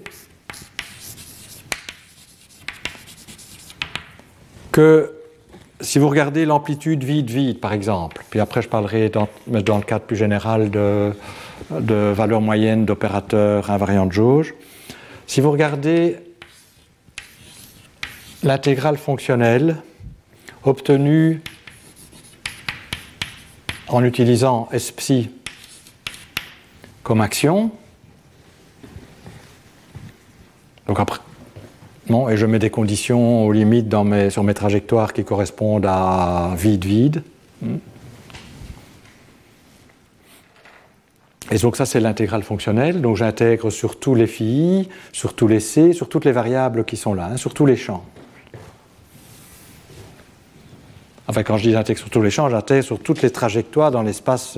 S2: que si vous regardez l'amplitude vide-vide, par exemple, puis après je parlerai dans le cadre plus général de valeurs moyennes d'opérateurs invariants de jauge, si vous regardez l'intégrale fonctionnelle obtenue en utilisant S psi comme action, donc après, bon, et je mets des conditions aux limites sur mes trajectoires qui correspondent à vide-vide. Et donc ça c'est l'intégrale fonctionnelle, donc j'intègre sur tous les phi, sur tous les c, sur toutes les variables qui sont là, sur tous les champs. Enfin quand je dis j'intègre sur tous les champs, j'intègre sur toutes les trajectoires dans l'espace,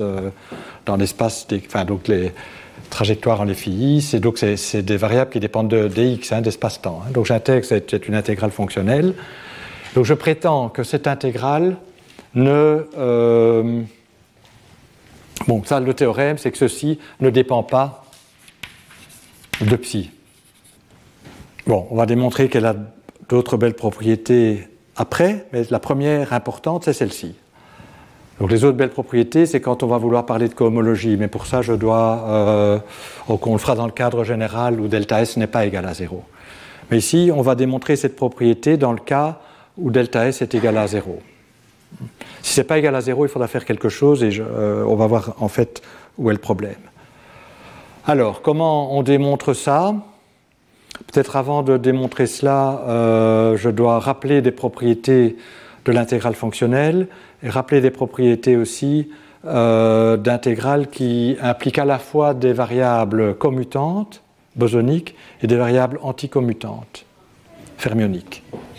S2: donc les trajectoires en phi, c'est des variables qui dépendent de dx, d'espace-temps. Donc j'intègre, c'est une intégrale fonctionnelle. Donc je prétends que cette intégrale ne... bon, ça le théorème, c'est que ceci ne dépend pas de psi. Bon, on va démontrer qu'elle a d'autres belles propriétés après, mais la première importante, c'est celle-ci. Donc les autres belles propriétés, c'est quand on va vouloir parler de cohomologie, mais pour ça je dois, on le fera dans le cadre général où delta S n'est pas égal à 0. Mais ici, on va démontrer cette propriété dans le cas où delta S est égal à 0. Si ce n'est pas égal à 0, il faudra faire quelque chose et on va voir en fait où est le problème. Alors, comment on démontre ça ? Peut-être avant de démontrer cela, je dois rappeler des propriétés de l'intégrale fonctionnelle et rappeler des propriétés aussi d'intégrale qui impliquent à la fois des variables commutantes, bosoniques, et des variables anticommutantes, fermioniques.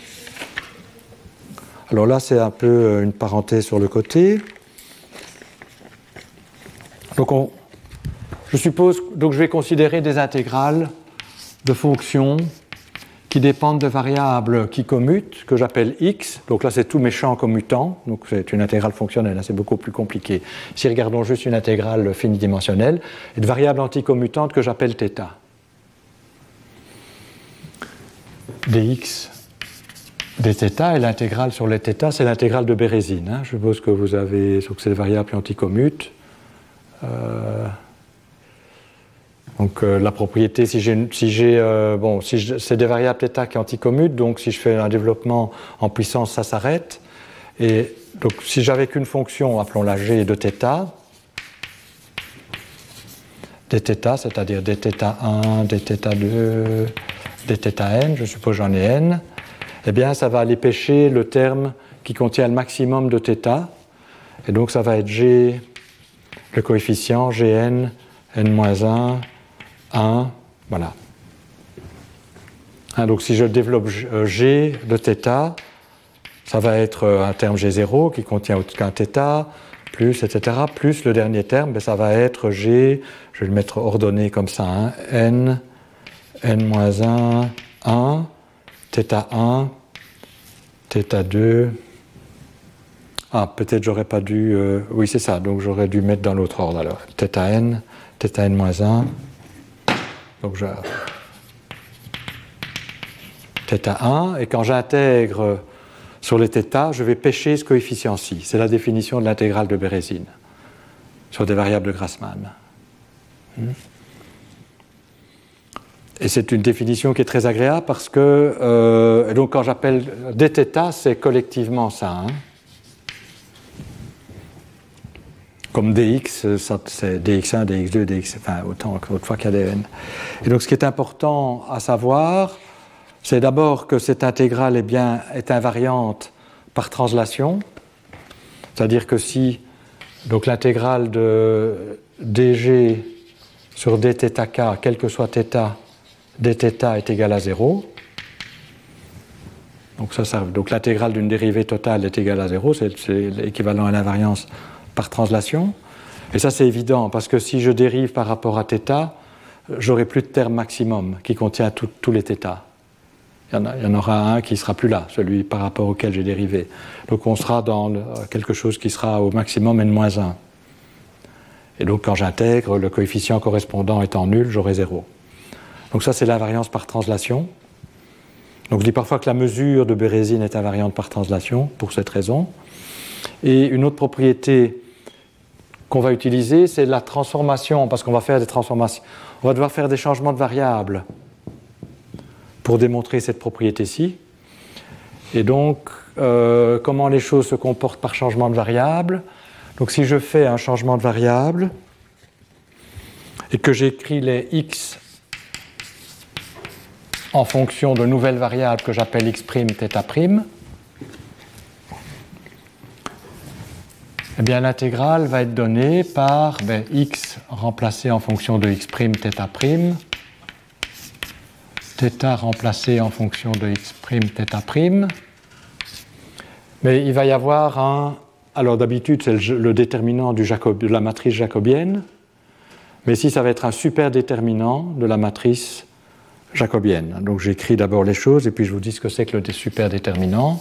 S2: Alors là, c'est un peu une parenthèse sur le côté. Donc je suppose, donc je vais considérer des intégrales de fonctions qui dépendent de variables qui commutent, que j'appelle x. Donc là, c'est tous mes champs commutants. Donc c'est une intégrale fonctionnelle, c'est beaucoup plus compliqué. Si regardons juste une intégrale finidimensionnelle, et de variables anticommutantes que j'appelle θ. dx, dθ, et l'intégrale sur les θ, c'est l'intégrale de Bérésine. Je suppose que vous avez, donc c'est des variables qui anticommutes. Donc la propriété, si c'est des variables θ qui anticommutent, donc si je fais un développement en puissance, ça s'arrête. Et donc si j'avais qu'une fonction, appelons-la g de θ, dθ, c'est-à-dire dθ1, dθ2, dθn, je suppose j'en ai n, eh bien ça va aller pêcher le terme qui contient le maximum de θ, et donc ça va être g, le coefficient gn, n-1, 1, voilà. Donc si je développe g de θ, ça va être un terme g0 qui contient aucun θ, plus, etc. Plus le dernier terme, ben, ça va être G, je vais le mettre ordonné comme ça, hein, N, N-1, 1, θ1, θ2. Ah, peut-être j'aurais pas dû... oui, c'est ça, donc j'aurais dû mettre dans l'autre ordre alors. θn, θn-1. Donc je... θ1, et quand j'intègre sur les θ, je vais pêcher ce coefficient-ci. C'est la définition de l'intégrale de Bérésine sur des variables de Grassmann. Et c'est une définition qui est très agréable parce que, donc quand j'appelle dθ, c'est collectivement ça. Hein. Comme dx, c'est dx1, dx2, dx, enfin autant qu'autrefois qu'il y a des n. Et donc ce qui est important à savoir, c'est d'abord que cette intégrale est invariante par translation, c'est-à-dire que si donc l'intégrale de dg sur dθk, quel que soit θ, dθ est égal à 0. Donc l'intégrale d'une dérivée totale est égale à 0, c'est l'équivalent à l'invariance par translation. Et ça c'est évident, parce que si je dérive par rapport à θ, j'aurai plus de terme maximum qui contient tous les θ. Il y en aura un qui ne sera plus là, celui par rapport auquel j'ai dérivé. Donc on sera dans quelque chose qui sera au maximum n-1. Et donc quand j'intègre, le coefficient correspondant étant nul, j'aurai 0. Donc ça c'est l'invariance par translation. Donc je dis parfois que la mesure de Bérésine est invariante par translation, pour cette raison. Et une autre propriété qu'on va utiliser, c'est la transformation, parce qu'on va faire des transformations. On va devoir faire des changements de variables pour démontrer cette propriété-ci. Et donc, comment les choses se comportent par changement de variable. Donc si je fais un changement de variable et que j'écris les x en fonction de nouvelles variables que j'appelle x', θ', eh bien l'intégrale va être donnée par x remplacé en fonction de x', θ', θ remplacé en fonction de x', θ'. Mais il va y avoir un... Alors d'habitude c'est le déterminant de la matrice jacobienne, mais ici ça va être un super déterminant de la matrice jacobienne. Donc j'écris d'abord les choses et puis je vous dis ce que c'est que le super déterminant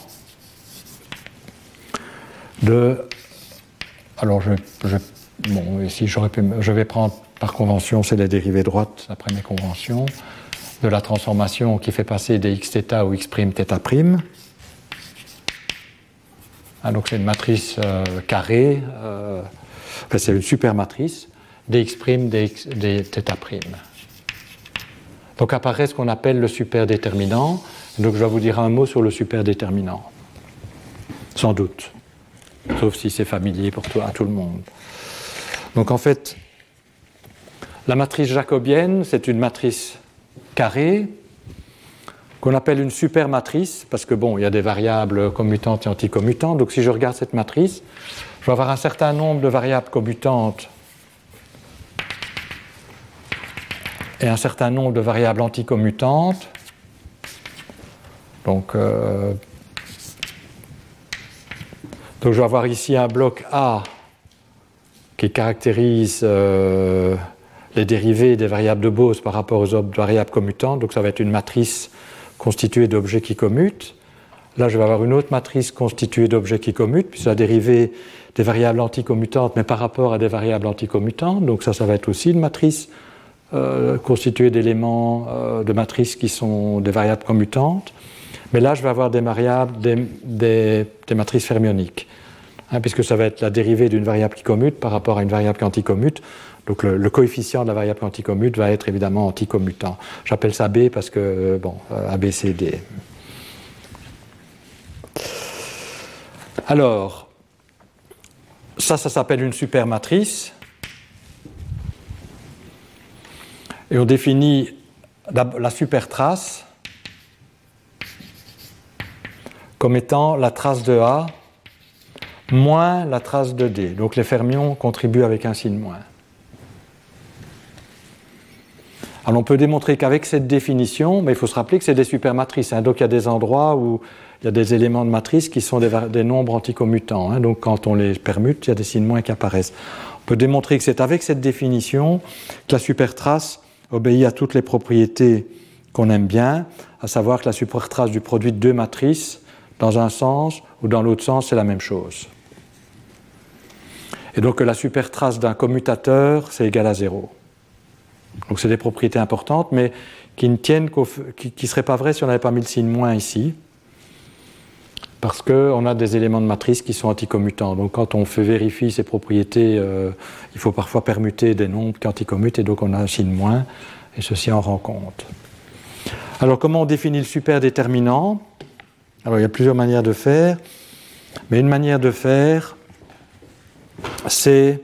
S2: de... Alors bon, ici je vais prendre par convention, c'est la dérivée droite après mes conventions, de la transformation qui fait passer des xθ ou x', θ'. Donc c'est une matrice carrée, c'est une supermatrice, dx', des θ'. Donc apparaît ce qu'on appelle le superdéterminant. Donc je vais vous dire un mot sur le superdéterminant, sans doute, sauf si c'est familier à tout le monde. Donc en fait, la matrice jacobienne, c'est une matrice carrée qu'on appelle une supermatrice, parce que bon, il y a des variables commutantes et anticommutantes. Donc si je regarde cette matrice, je vais avoir un certain nombre de variables commutantes et un certain nombre de variables anticommutantes. Donc je vais avoir ici un bloc A qui caractérise les dérivées des variables de Bose par rapport aux variables commutantes. Donc ça va être une matrice constituée d'objets qui commutent. Là, je vais avoir une autre matrice constituée d'objets qui commutent, puis c'est la dérivée des variables anticommutantes, mais par rapport à des variables anticommutantes. Donc ça va être aussi une matrice constituée d'éléments de matrices qui sont des variables commutantes. Mais là, je vais avoir des matrices fermioniques, puisque ça va être la dérivée d'une variable qui commute par rapport à une variable qui anticommute. Donc le coefficient de la variable qui anticommute va être évidemment anticommutant. J'appelle ça B parce que, A, B, C, D. Alors, ça s'appelle une supermatrice. Et on définit la supertrace comme étant la trace de A moins la trace de D. Donc les fermions contribuent avec un signe moins. Alors on peut démontrer qu'avec cette définition, mais il faut se rappeler que c'est des supermatrices, hein, donc il y a des endroits où il y a des éléments de matrice qui sont des nombres anticommutants, hein, donc quand on les permute, il y a des signes moins qui apparaissent. On peut démontrer que c'est avec cette définition que la supertrace obéit à toutes les propriétés qu'on aime bien, à savoir que la supertrace du produit de deux matrices, dans un sens ou dans l'autre sens, c'est la même chose. Et donc que la supertrace d'un commutateur, c'est égal à 0. Donc c'est des propriétés importantes, mais qui ne tiennent qui seraient pas vraies si on n'avait pas mis le signe moins ici, parce qu'on a des éléments de matrice qui sont anticommutants. Donc quand on vérifie ces propriétés, il faut parfois permuter des nombres qui anticommutent, et donc on a un signe moins, et ceci en rend compte. Alors comment on définit le superdéterminant? Alors il y a plusieurs manières de faire, mais une manière de faire, c'est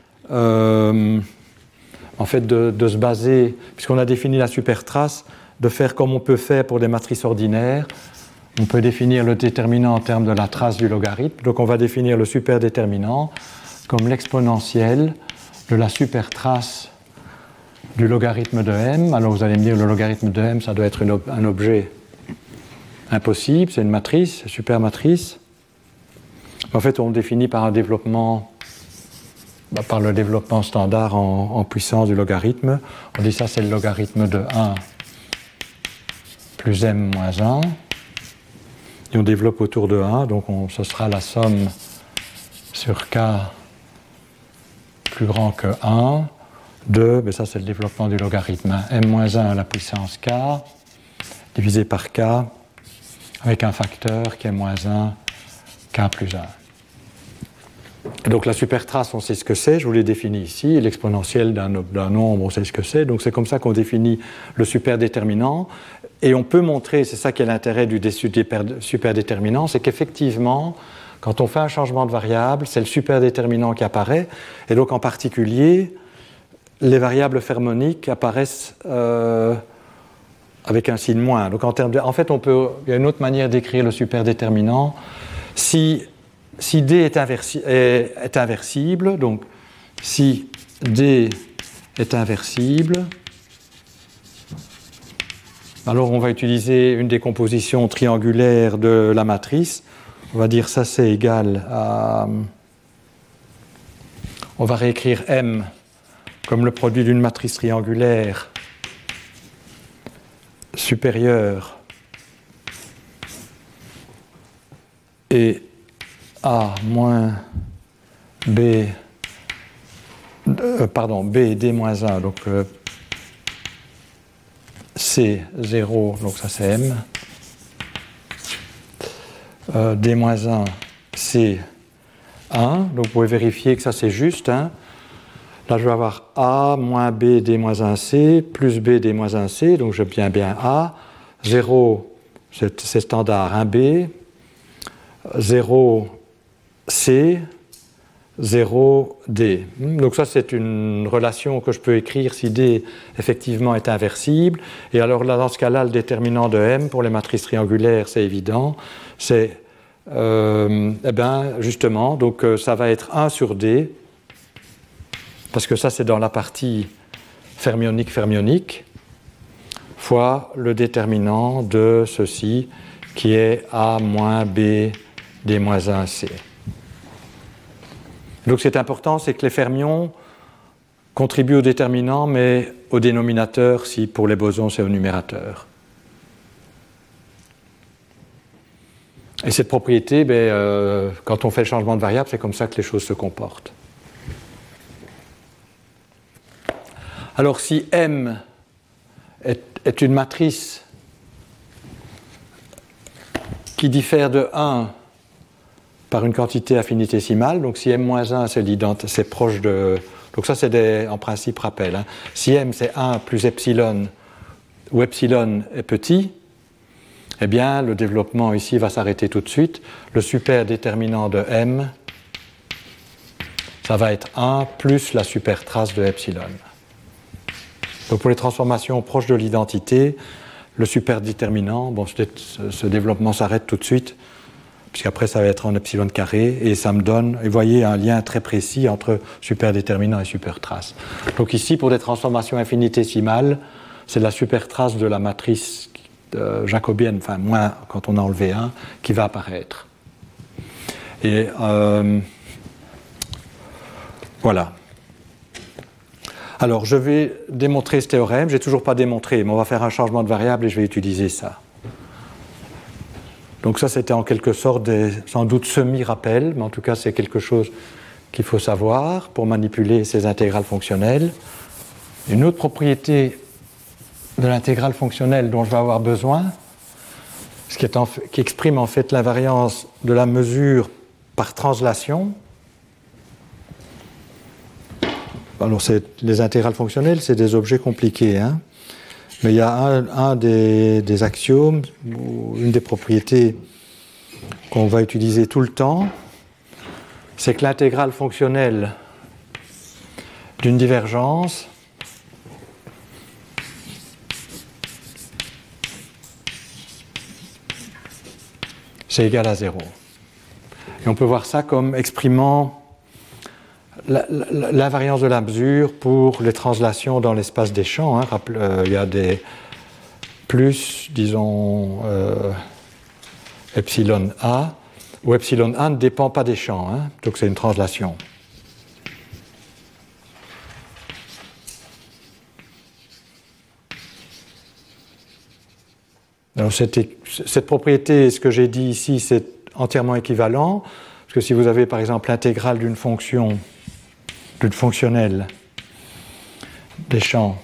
S2: en fait de se baser, puisqu'on a défini la supertrace, de faire comme on peut faire pour des matrices ordinaires. On peut définir le déterminant en termes de la trace du logarithme. Donc on va définir le superdéterminant comme l'exponentielle de la supertrace du logarithme de m. Alors vous allez me dire, le logarithme de m, ça doit être un objet impossible, c'est une matrice, une supermatrice. En fait, on le définit par un développement, par le développement standard en puissance du logarithme. On dit ça, c'est le logarithme de 1 plus m moins 1. Et on développe autour de 1, donc ce sera la somme sur k plus grand que 1 de, mais ça c'est le développement du logarithme, hein, m moins 1 à la puissance k divisé par k avec un facteur qui est moins 1 k plus 1. Et donc la supertrace, on sait ce que c'est, je vous l'ai défini ici, l'exponentielle d'un nombre, on sait ce que c'est, donc c'est comme ça qu'on définit le superdéterminant. Et on peut montrer, c'est ça qui est l'intérêt du superdéterminant, c'est qu'effectivement, quand on fait un changement de variable, c'est le superdéterminant qui apparaît, et donc en particulier, les variables fermoniques apparaissent avec un signe moins. Donc en fait, il y a une autre manière d'écrire le superdéterminant. Si D est inversible, donc si D est inversible, alors on va utiliser une décomposition triangulaire de la matrice. On va dire ça c'est égal à... On va réécrire M comme le produit d'une matrice triangulaire supérieure et A moins B, B et D moins 1, donc C 0, donc ça c'est M, D moins 1, C 1, donc vous pouvez vérifier que ça c'est juste, hein. Là je vais avoir A moins B, D moins 1, C, plus B, D moins 1, C, donc j'obtiens bien A, 0 c'est standard, 1B, 0 C, 0 D. Donc ça c'est une relation que je peux écrire si D effectivement est inversible. Et alors là, dans ce cas-là, le déterminant de M pour les matrices triangulaires, c'est évident. C'est justement, donc ça va être 1 sur D, parce que ça c'est dans la partie fermionique, fois le déterminant de ceci qui est A moins B, D moins 1, C. Donc c'est important, c'est que les fermions contribuent au déterminant, mais au dénominateur, si pour les bosons c'est au numérateur. Et cette propriété, quand on fait le changement de variable, c'est comme ça que les choses se comportent. Alors si M est une matrice qui diffère de 1 par une quantité infinitésimale, donc si m-1 c'est proche de... Donc ça c'est en principe rappel. Hein. Si m c'est 1 plus epsilon, où epsilon est petit, eh bien le développement ici va s'arrêter tout de suite. Le superdéterminant de m, ça va être 1 plus la supertrace de epsilon. Donc pour les transformations proches de l'identité, le superdéterminant, ce développement s'arrête tout de suite, puisqu'après ça va être en epsilon carré, et ça me donne, et vous voyez, un lien très précis entre superdéterminant et supertrace. Donc ici, pour des transformations infinitésimales, c'est la supertrace de la matrice jacobienne, enfin moins quand on a enlevé 1, qui va apparaître. Et voilà. Alors, je vais démontrer ce théorème. Je n'ai toujours pas démontré, mais on va faire un changement de variable et je vais utiliser ça. Donc ça, c'était en quelque sorte sans doute semi-rappel, mais en tout cas, c'est quelque chose qu'il faut savoir pour manipuler ces intégrales fonctionnelles. Une autre propriété de l'intégrale fonctionnelle dont je vais avoir besoin, qui exprime en fait l'invariance de la mesure par translation. Alors, les intégrales fonctionnelles, c'est des objets compliqués, hein. Mais il y a un des axiomes, ou une des propriétés qu'on va utiliser tout le temps, c'est que l'intégrale fonctionnelle d'une divergence c'est égal à 0. Et on peut voir ça comme exprimant l'invariance de la mesure pour les translations dans l'espace des champs. Hein. Il y a des plus, disons, epsilon A, où epsilon A ne dépend pas des champs, hein. Donc c'est une translation. Alors cette propriété, ce que j'ai dit ici, c'est entièrement équivalent, parce que si vous avez par exemple l'intégrale d'une fonction, d'une fonctionnelle des champs,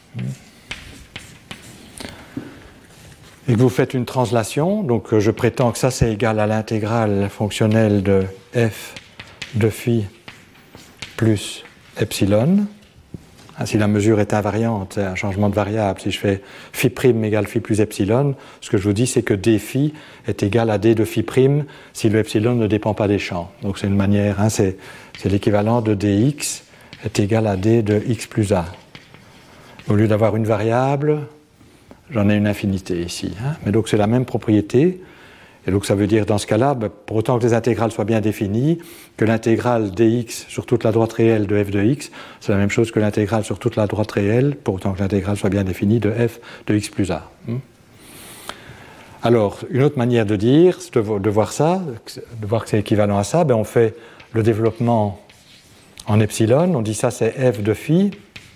S2: et que vous faites une translation, donc je prétends que ça c'est égal à l'intégrale fonctionnelle de f de phi plus epsilon. Si la mesure est invariante, c'est un changement de variable. Si je fais phi prime égale phi plus epsilon, ce que je vous dis, c'est que d phi est égal à d de phi prime si le epsilon ne dépend pas des champs. Donc c'est une manière, hein, c'est l'équivalent de dx est égal à d de x plus a. Au lieu d'avoir une variable, j'en ai une infinité ici. Hein. Mais donc c'est la même propriété. Et donc ça veut dire dans ce cas-là, pour autant que les intégrales soient bien définies, que l'intégrale dx sur toute la droite réelle de f de x, c'est la même chose que l'intégrale sur toute la droite réelle, pour autant que l'intégrale soit bien définie, de f de x plus a. Alors, une autre manière de dire, de voir ça, de voir que c'est équivalent à ça, on fait le développement en epsilon, on dit ça c'est f de phi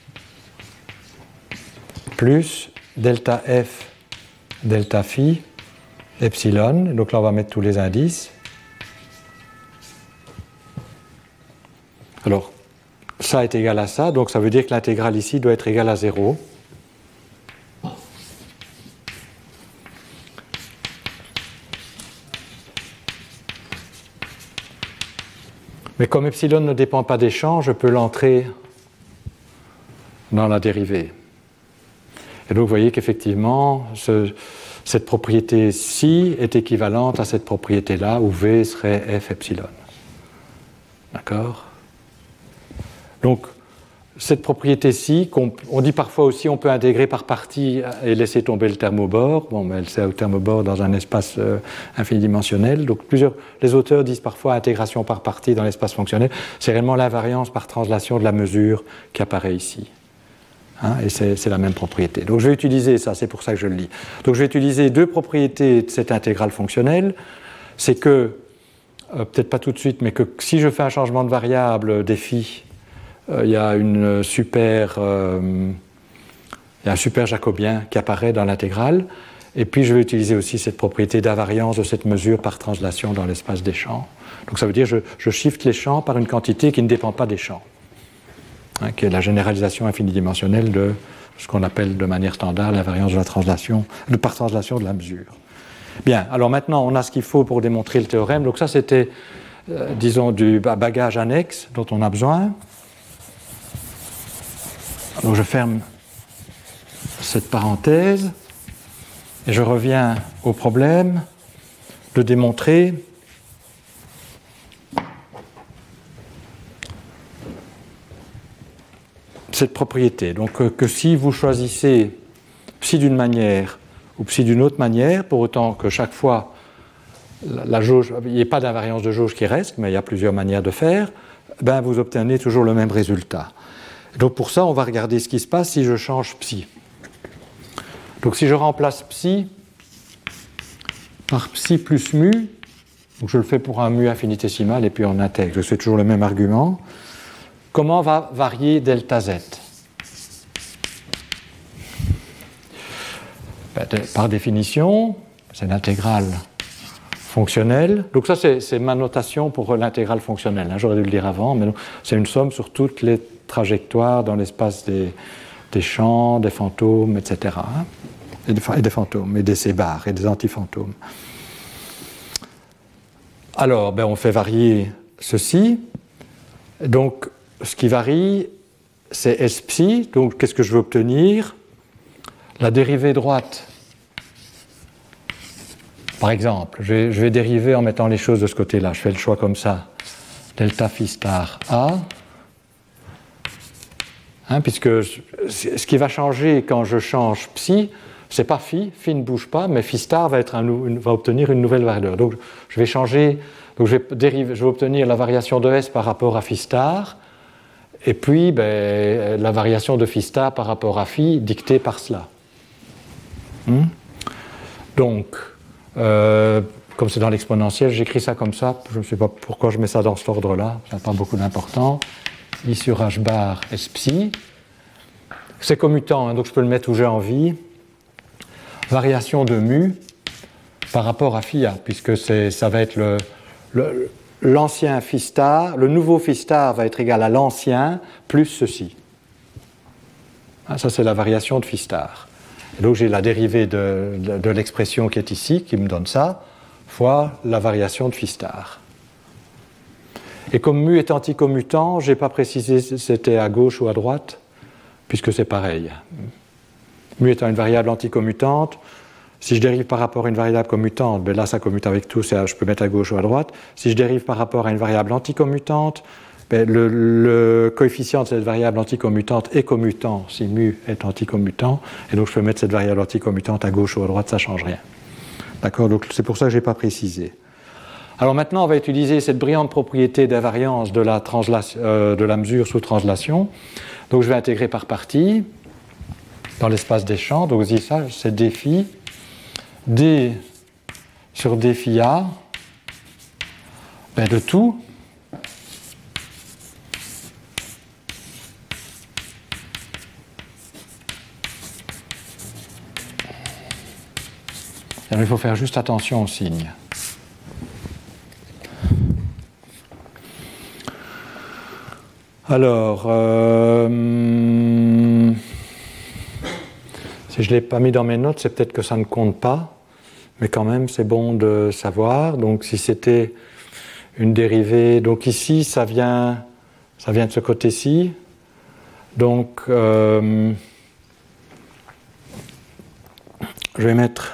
S2: plus delta f delta phi epsilon, donc là on va mettre tous les indices. Alors, ça est égal à ça, donc ça veut dire que l'intégrale ici doit être égale à 0. Mais comme epsilon ne dépend pas des champs, je peux l'entrer dans la dérivée. Et donc vous voyez qu'effectivement, cette propriété-ci est équivalente à cette propriété-là, où V serait f epsilon. D'accord ? Donc, cette propriété-ci, on dit parfois aussi on peut intégrer par partie et laisser tomber le terme au bord. Bon, mais c'est au terme au bord dans un espace infinidimensionnel. Donc, les auteurs disent parfois intégration par partie dans l'espace fonctionnel. C'est réellement l'invariance par translation de la mesure qui apparaît ici. Hein, et c'est la même propriété. Donc je vais utiliser ça, c'est pour ça que je le lis. Donc je vais utiliser deux propriétés de cette intégrale fonctionnelle. C'est que, peut-être pas tout de suite, mais que si je fais un changement de variable des phi, il y a un super jacobien qui apparaît dans l'intégrale. Et puis je vais utiliser aussi cette propriété d'invariance de cette mesure par translation dans l'espace des champs. Donc ça veut dire que je shift les champs par une quantité qui ne dépend pas des champs. Hein, qui est la généralisation infinidimensionnelle de ce qu'on appelle de manière standard l'invariance de la translation, par translation de la mesure. Bien, alors maintenant on a ce qu'il faut pour démontrer le théorème. Donc ça c'était, disons, du bagage annexe dont on a besoin. Donc je ferme cette parenthèse et je reviens au problème de démontrer cette propriété. Donc que si vous choisissez psi d'une manière ou psi d'une autre manière, pour autant que chaque fois la jauge, il n'y ait pas d'invariance de jauge qui reste, mais il y a plusieurs manières de faire, vous obtenez toujours le même résultat. Donc pour ça, on va regarder ce qui se passe si je change psi. Donc si je remplace psi par psi plus mu, donc je le fais pour un mu infinitésimal et puis on intègre, c'est toujours le même argument, comment va varier delta z? Par définition, c'est l'intégrale fonctionnelle. Donc ça, c'est ma notation pour l'intégrale fonctionnelle. J'aurais dû le dire avant, mais c'est une somme sur toutes les trajectoires dans l'espace des champs, des fantômes, etc. Et des fantômes, et des C-bars, et des antifantômes. Alors, on fait varier ceci. Donc, ce qui varie, c'est S psi. Donc, qu'est-ce que je veux obtenir? La dérivée droite. Par exemple, je vais dériver en mettant les choses de ce côté-là. Je fais le choix comme ça. Delta phi star A. Puisque ce qui va changer quand je change psi, c'est pas phi ne bouge pas, mais phi star va obtenir une nouvelle valeur. Donc je vais changer, donc je vais obtenir la variation de S par rapport à phi star, et puis la variation de phi star par rapport à phi dictée par cela. Donc, comme c'est dans l'exponentielle, j'écris ça comme ça. Je ne sais pas pourquoi je mets ça dans cet ordre-là, ça n'a pas beaucoup d'importance. I sur h bar S psi. C'est commutant, donc je peux le mettre où j'ai envie. Variation de mu par rapport à phi a, puisque ça va être l'ancien phi star, le nouveau phi star va être égal à l'ancien plus ceci. Ça, c'est la variation de phi star. Et donc j'ai la dérivée de l'expression qui est ici, qui me donne ça, fois la variation de phi star. Et comme mu est anticommutant, je n'ai pas précisé si c'était à gauche ou à droite, puisque c'est pareil. Mu étant une variable anticommutante, si je dérive par rapport à une variable commutante, là ça commute avec tout, je peux mettre à gauche ou à droite. Si je dérive par rapport à une variable anticommutante, le coefficient de cette variable anticommutante est commutant si mu est anticommutant, et donc je peux mettre cette variable anticommutante à gauche ou à droite, ça ne change rien. D'accord, donc c'est pour ça que je n'ai pas précisé. Alors maintenant, on va utiliser cette brillante propriété d'invariance de la mesure sous translation. Donc je vais intégrer par partie dans l'espace des champs. Donc je dis ça, c'est d phi, d sur d phi a, de tout. Alors, il faut faire juste attention aux signes. Alors, si je ne l'ai pas mis dans mes notes, c'est peut-être que ça ne compte pas, mais quand même, c'est bon de savoir. Donc, si c'était une dérivée, donc ici, ça vient de ce côté-ci. Donc, je vais mettre...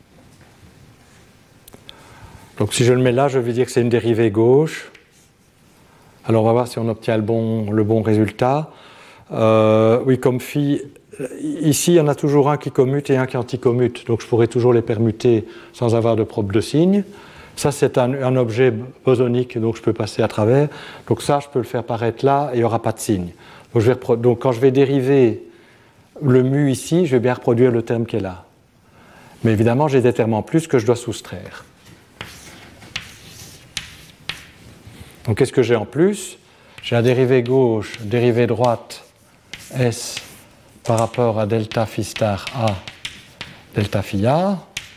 S2: Donc, si je le mets là, je vais dire que c'est une dérivée gauche. Alors on va voir si on obtient le bon résultat. Oui, comme phi, ici il y en a toujours un qui commute et un qui anticommute, donc je pourrais toujours les permuter sans avoir de probe de signe. Ça c'est un objet bosonique, donc je peux passer à travers. Donc ça je peux le faire paraître là et il n'y aura pas de signe. Donc quand je vais dériver le mu ici, je vais bien reproduire le terme qui est là. Mais évidemment j'ai des termes en plus que je dois soustraire. Donc qu'est-ce que j'ai en plus? J'ai la dérivée gauche, dérivée droite, S par rapport à delta phi star A, delta phi A,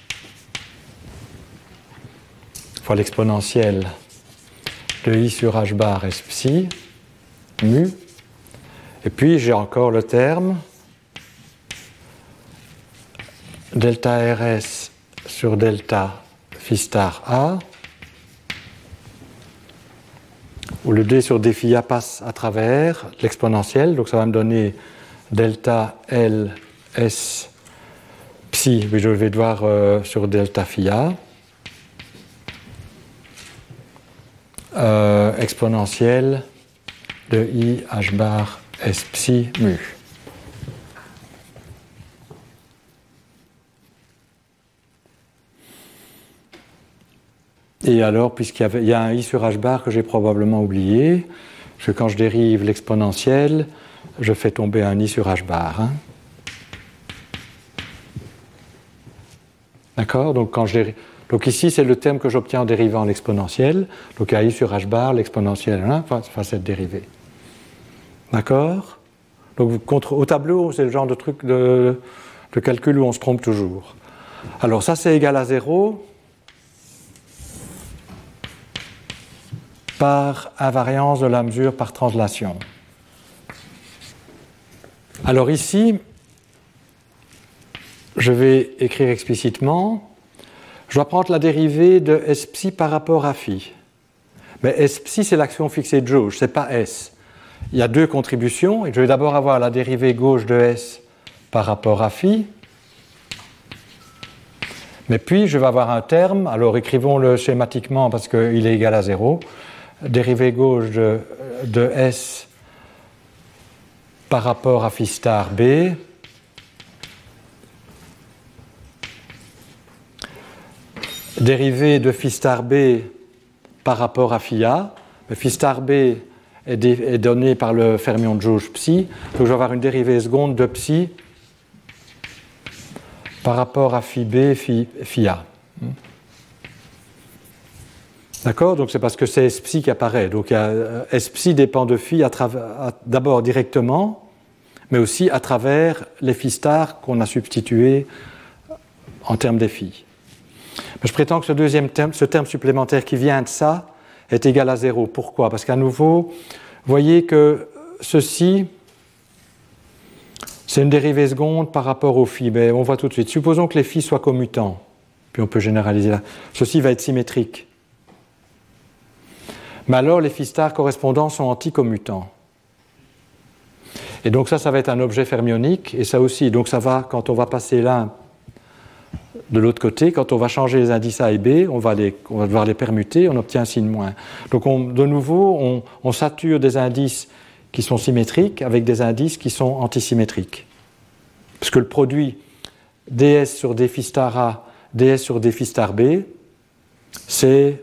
S2: fois l'exponentielle de I sur H bar S psi, mu. Et puis j'ai encore le terme delta RS sur delta phi star A, où le d sur d phi a passe à travers l'exponentielle, donc ça va me donner delta L S psi, mais je vais devoir sur delta phi a, exponentielle de I H bar S psi mu. Et alors, puisqu'il y a un I sur H bar que j'ai probablement oublié, parce que quand je dérive l'exponentielle, je fais tomber un I sur H bar. D'accord? Donc ici, c'est le terme que j'obtiens en dérivant l'exponentielle. Donc i sur h bar, l'exponentielle 1 face cette dérivée. D'accord? Donc au tableau, c'est le genre de truc de calcul où on se trompe toujours. Alors ça, c'est égal à 0 par invariance de la mesure par translation. Alors ici, je vais écrire explicitement, je dois prendre la dérivée de S psi par rapport à phi. Mais S psi, c'est l'action fixée de jauge, ce n'est pas S. Il y a deux contributions, et je vais d'abord avoir la dérivée gauche de S par rapport à phi. Mais puis, je vais avoir un terme, alors écrivons-le schématiquement parce qu'il est égal à 0. Dérivée gauche de S par rapport à phi star B. Dérivée de phi star B par rapport à phi A. Mais phi star B est donné par le fermion de jauge psi. Donc, je vais avoir une dérivée seconde de psi par rapport à phi B, phi A. D'accord? Donc c'est parce que c'est S psi qui apparaît. Donc S psi dépend de phi d'abord directement, mais aussi à travers les phi stars qu'on a substitués en termes des phi. Mais je prétends que ce terme supplémentaire qui vient de ça est égal à 0. Pourquoi? Parce qu'à nouveau, vous voyez que ceci, c'est une dérivée seconde par rapport au phi. Mais on voit tout de suite. Supposons que les phi soient commutants. Puis on peut généraliser là. Ceci va être symétrique. Mais alors les phi stars correspondants sont anticommutants. Et donc ça va être un objet fermionique. Et ça aussi, donc ça va, quand on va passer l'un de l'autre côté, quand on va changer les indices A et B, on va devoir les permuter, on obtient un signe moins. Donc de nouveau, on sature des indices qui sont symétriques avec des indices qui sont antisymétriques. Parce que le produit ds sur d phi star A, ds sur d phi star B, c'est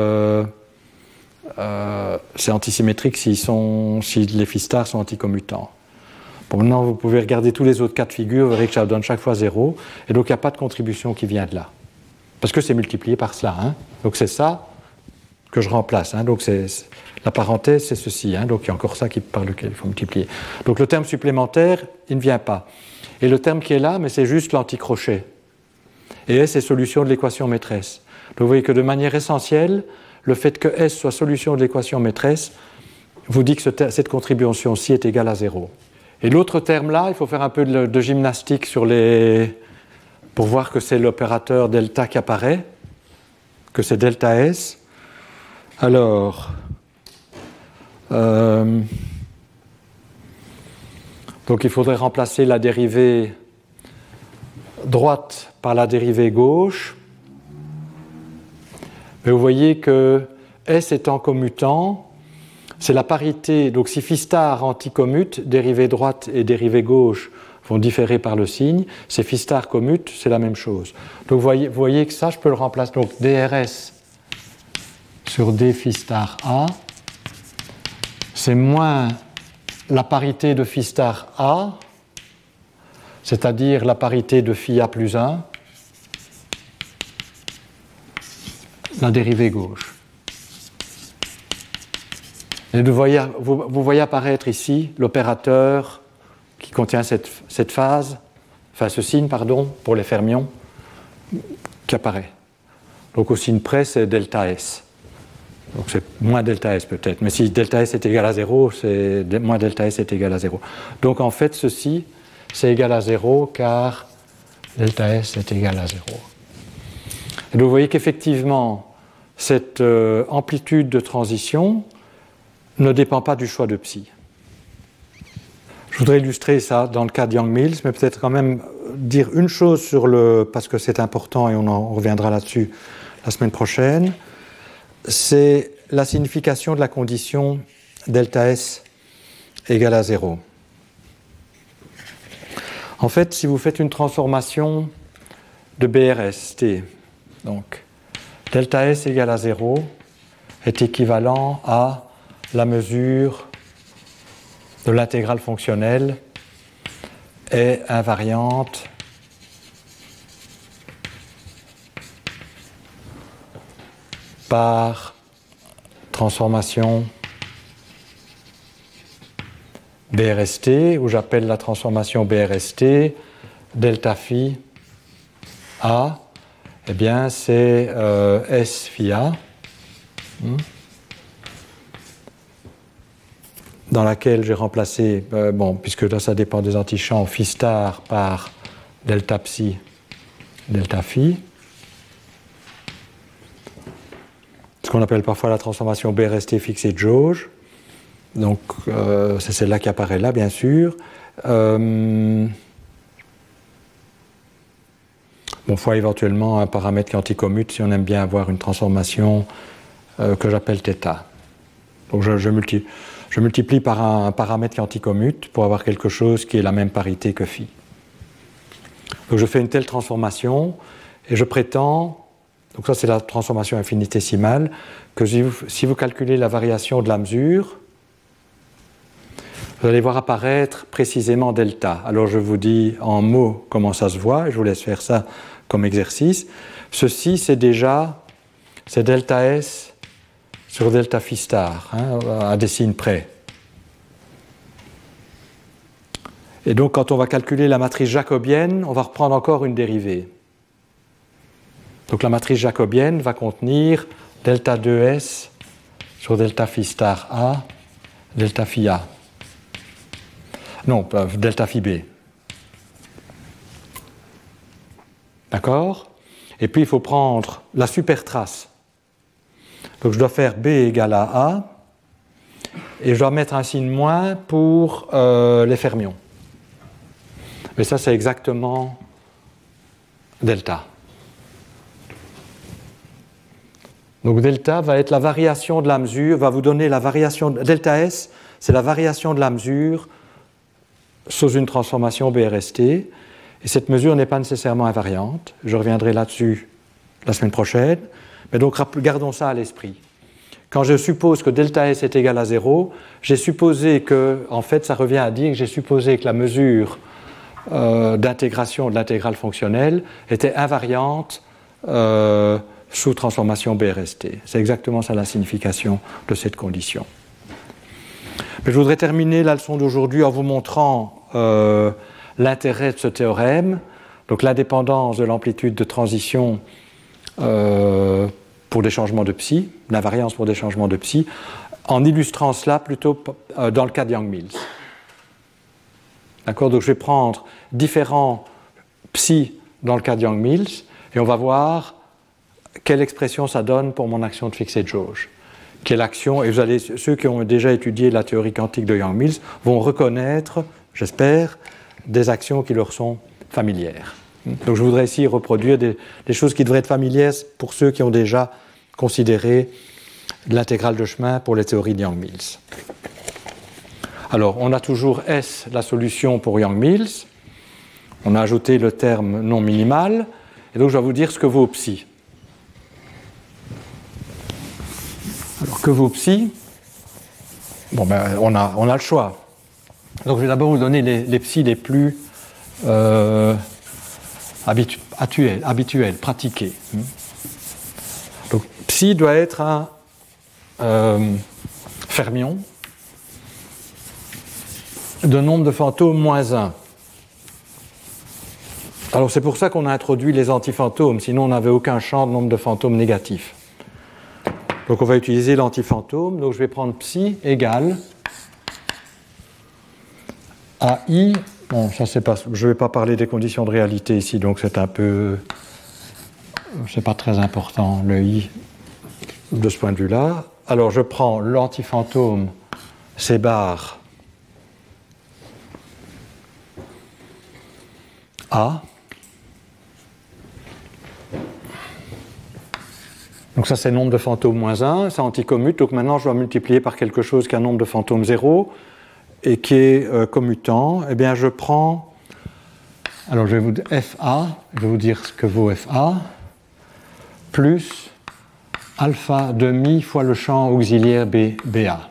S2: antisymétrique si les phi stars sont anticommutants. Bon, maintenant, vous pouvez regarder tous les autres cas de figure, vous verrez que ça donne chaque fois 0, et donc il n'y a pas de contribution qui vient de là. Parce que c'est multiplié par cela. Hein. Donc c'est ça que je remplace. Hein. Donc la parenthèse, c'est ceci. Hein. Donc il y a encore ça par lequel il faut multiplier. Donc le terme supplémentaire, il ne vient pas. Et le terme qui est là, mais c'est juste l'anticrochet. Et S est solution de l'équation maîtresse. Donc vous voyez que de manière essentielle, le fait que S soit solution de l'équation maîtresse vous dit que cette contribution-ci est égale à 0. Et l'autre terme là, il faut faire un peu de gymnastique pour voir que c'est l'opérateur delta qui apparaît, que c'est delta S. Alors, donc il faudrait remplacer la dérivée droite par la dérivée gauche. Mais vous voyez que S étant commutant, c'est la parité. Donc si phi star anticommute, dérivée droite et dérivée gauche vont différer par le signe. Si phi star commute, c'est la même chose. Donc vous voyez que ça, je peux le remplacer. Donc DRS sur d phi star A, c'est moins la parité de phi star A, c'est-à-dire la parité de phi A plus 1, la dérivée gauche. Et vous voyez apparaître ici l'opérateur qui contient cette phase, enfin ce signe, pardon, pour les fermions, qui apparaît. Donc au signe près, c'est delta S. Donc c'est moins delta S peut-être, mais si delta S est égal à 0, moins delta S est égal à 0. Donc en fait, ceci, c'est égal à 0 car delta S est égal à 0. Et donc vous voyez qu'effectivement, cette amplitude de transition ne dépend pas du choix de psi. Je voudrais illustrer ça dans le cas de Yang-Mills, mais peut-être quand même dire une chose parce que c'est important et on reviendra là-dessus la semaine prochaine, c'est la signification de la condition delta S égale à 0. En fait, si vous faites une transformation de BRST, donc delta S égale à 0 est équivalent à la mesure de l'intégrale fonctionnelle est invariante par transformation BRST, où j'appelle la transformation BRST delta phi A, eh bien c'est S phi A, dans laquelle j'ai remplacé, puisque là ça dépend des antichamps, phi star par delta psi, delta phi. Ce qu'on appelle parfois la transformation BRST fixée de jauge. Donc, c'est celle-là qui apparaît là, bien sûr. Il faut éventuellement un paramètre qui anticommute si on aime bien avoir une transformation que j'appelle θ. Donc, je multiplie par un paramètre qui anticommute pour avoir quelque chose qui est la même parité que phi. Donc, je fais une telle transformation et je prétends, donc ça c'est la transformation infinitésimale, que si vous calculez la variation de la mesure, vous allez voir apparaître précisément delta. Alors je vous dis en mots comment ça se voit, et je vous laisse faire ça comme exercice. Ceci c'est delta S sur delta phi star, à des signes près. Et donc quand on va calculer la matrice jacobienne, on va reprendre encore une dérivée. Donc la matrice jacobienne va contenir delta 2S sur delta phi star A, delta phi A. Non, delta phi B. D'accord ? Et puis il faut prendre la supertrace. Donc je dois faire B égale à A, et je dois mettre un signe moins pour les fermions. Mais ça c'est exactement delta. Donc delta va être la variation de la mesure, va vous donner la variation, delta S, c'est la variation de la mesure sous une transformation BRST, et cette mesure n'est pas nécessairement invariante. Je reviendrai là-dessus la semaine prochaine, mais donc gardons ça à l'esprit. Quand je suppose que delta S est égal à 0, j'ai supposé que, en fait, ça revient à dire que j'ai supposé que la mesure d'intégration de l'intégrale fonctionnelle était invariante sous transformation BRST. C'est exactement ça la signification de cette condition. Mais je voudrais terminer la leçon d'aujourd'hui en vous montrant l'intérêt de ce théorème, donc l'indépendance de l'amplitude de transition pour des changements de psi, l'invariance pour des changements de psi, en illustrant cela plutôt dans le cas de Yang-Mills. D'accord ? Donc je vais prendre différents psi dans le cas de Yang-Mills et on va voir quelle expression ça donne pour mon action de fixée de jauge. Quelle action, et ceux qui ont déjà étudié la théorie quantique de Yang-Mills vont reconnaître, j'espère, des actions qui leur sont familières. Donc je voudrais ici reproduire des choses qui devraient être familières pour ceux qui ont déjà considéré l'intégrale de chemin pour les théories de Yang-Mills. Alors, on a toujours S, la solution pour Yang-Mills. On a ajouté le terme non minimal, et donc je vais vous dire ce que vaut psi. Alors que vaut psi ? On a le choix. Donc je vais d'abord vous donner les psi les plus habituels, pratiqués. Donc psi doit être un fermion de nombre de fantômes moins 1. Alors c'est pour ça qu'on a introduit les antifantômes, sinon on n'avait aucun champ de nombre de fantômes négatifs. Donc on va utiliser l'antifantôme, donc je vais prendre psi égale à i, bon ça c'est pas, je ne vais pas parler des conditions de réalité ici, donc c'est pas très important le i de ce point de vue-là. Alors je prends l'antifantôme C bar A. Donc ça c'est nombre de fantômes moins 1, ça anticommute, donc maintenant je dois multiplier par quelque chose qui a un nombre de fantômes 0 et qui est commutant. Eh bien je prends, alors je vais vous dire FA, je vais vous dire ce que vaut FA, plus alpha demi fois le champ auxiliaire BA.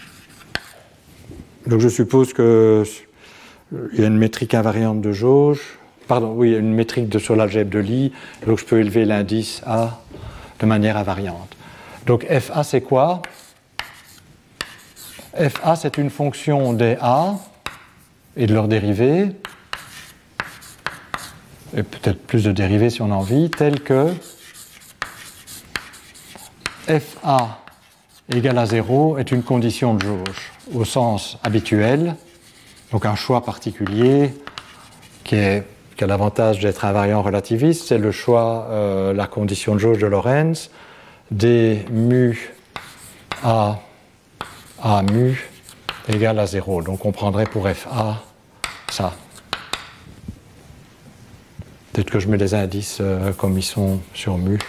S2: Donc je suppose qu'il y a une métrique invariante de jauge, il y a une métrique sur l'algèbre de Lie, donc je peux élever l'indice A de manière invariante. Donc FA c'est quoi? FA c'est une fonction des A et de leurs dérivés, et peut-être plus de dérivés si on a envie, tels que FA égale à 0 est une condition de jauge au sens habituel, donc un choix particulier qui a l'avantage d'être invariant relativiste, c'est le choix, la condition de jauge de Lorentz, des mu A mu égale à 0. Donc on prendrait pour FA ça. Peut-être que je mets les indices comme ils sont sur mu.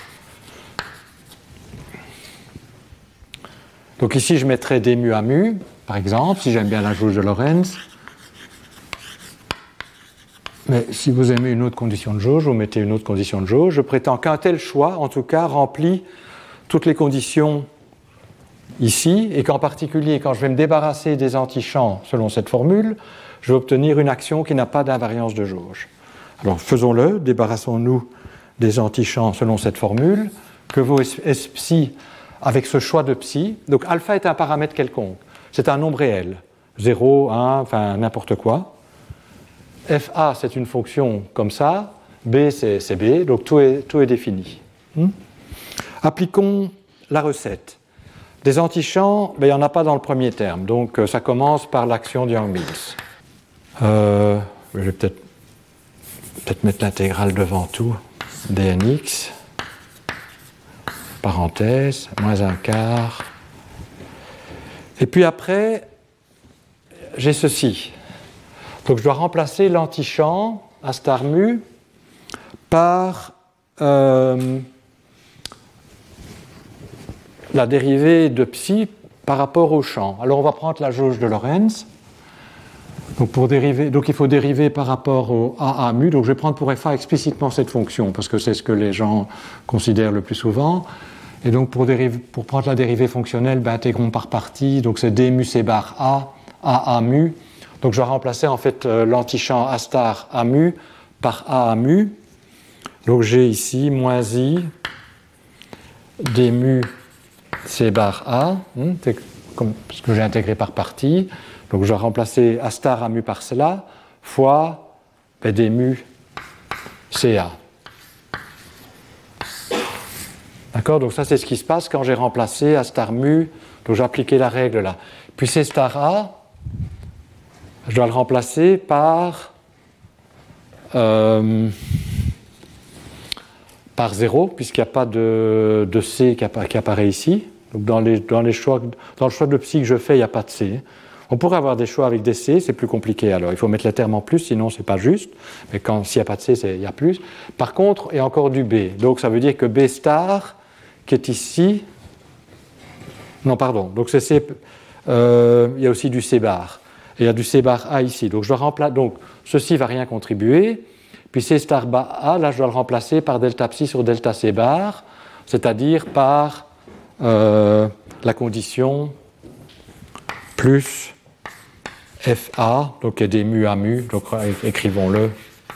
S2: Donc ici je mettrais des mu à mu, par exemple, si j'aime bien la jauge de Lorentz. Mais si vous aimez une autre condition de jauge, vous mettez une autre condition de jauge. Je prétends qu'un tel choix, en tout cas, remplit toutes les conditions ici, et qu'en particulier, quand je vais me débarrasser des antichamps selon cette formule, je vais obtenir une action qui n'a pas d'invariance de jauge. Alors faisons-le, débarrassons-nous des antichamps selon cette formule, que vaut S psi avec ce choix de psi. Donc alpha est un paramètre quelconque, c'est un nombre réel, 0, 1, enfin n'importe quoi. FA c'est une fonction comme ça, B c'est B, donc tout est défini. Appliquons la recette. Des antichamps, il n'y en a pas dans le premier terme, donc ça commence par l'action de Yang-Mills. Je vais peut-être mettre l'intégrale devant tout, dnx, parenthèse, moins un quart. Et puis après, j'ai ceci. Donc je dois remplacer l'antichamp à star mu par la dérivée de psi par rapport au champ. Alors on va prendre la jauge de Lorentz. Donc il faut dériver par rapport au AA mu. Donc je vais prendre pour FA explicitement cette fonction parce que c'est ce que les gens considèrent le plus souvent. Et donc pour prendre la dérivée fonctionnelle, intégrons par partie. Donc c'est d mu c bar A, AA mu. Donc je vais remplacer en fait l'antichamp A star A mu par AA mu. Donc j'ai ici moins I d mu c bar A, c'est comme ce que j'ai intégré par partie. Donc je vais remplacer A star A mu par cela fois d mu CA. D'accord? Donc ça c'est ce qui se passe quand j'ai remplacé A star mu, donc j'ai appliqué la règle là. Puis C star A, je dois le remplacer par 0, puisqu'il n'y a pas de C qui apparaît ici. Donc dans le choix de psi que je fais, il n'y a pas de C. On pourrait avoir des choix avec des C, c'est plus compliqué. Alors il faut mettre les termes en plus, sinon c'est pas juste. Mais s'il n'y a pas de C, il y a plus. Par contre, il y a encore du B. Donc ça veut dire que B star, qui est ici... Non, pardon. Donc c'est C... il y a aussi du C bar. Et il y a du C bar A ici. Donc je dois remplacer. Donc ceci ne va rien contribuer. Puis C star bar A, là je dois le remplacer par delta psi sur delta C bar, c'est-à-dire par la condition plus FA, donc qui est des mu à mu, donc écrivons-le,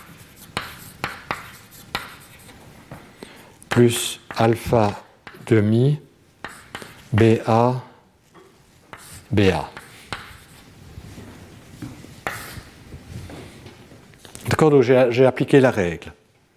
S2: plus alpha demi BA BA. D'accord, donc j'ai appliqué la règle.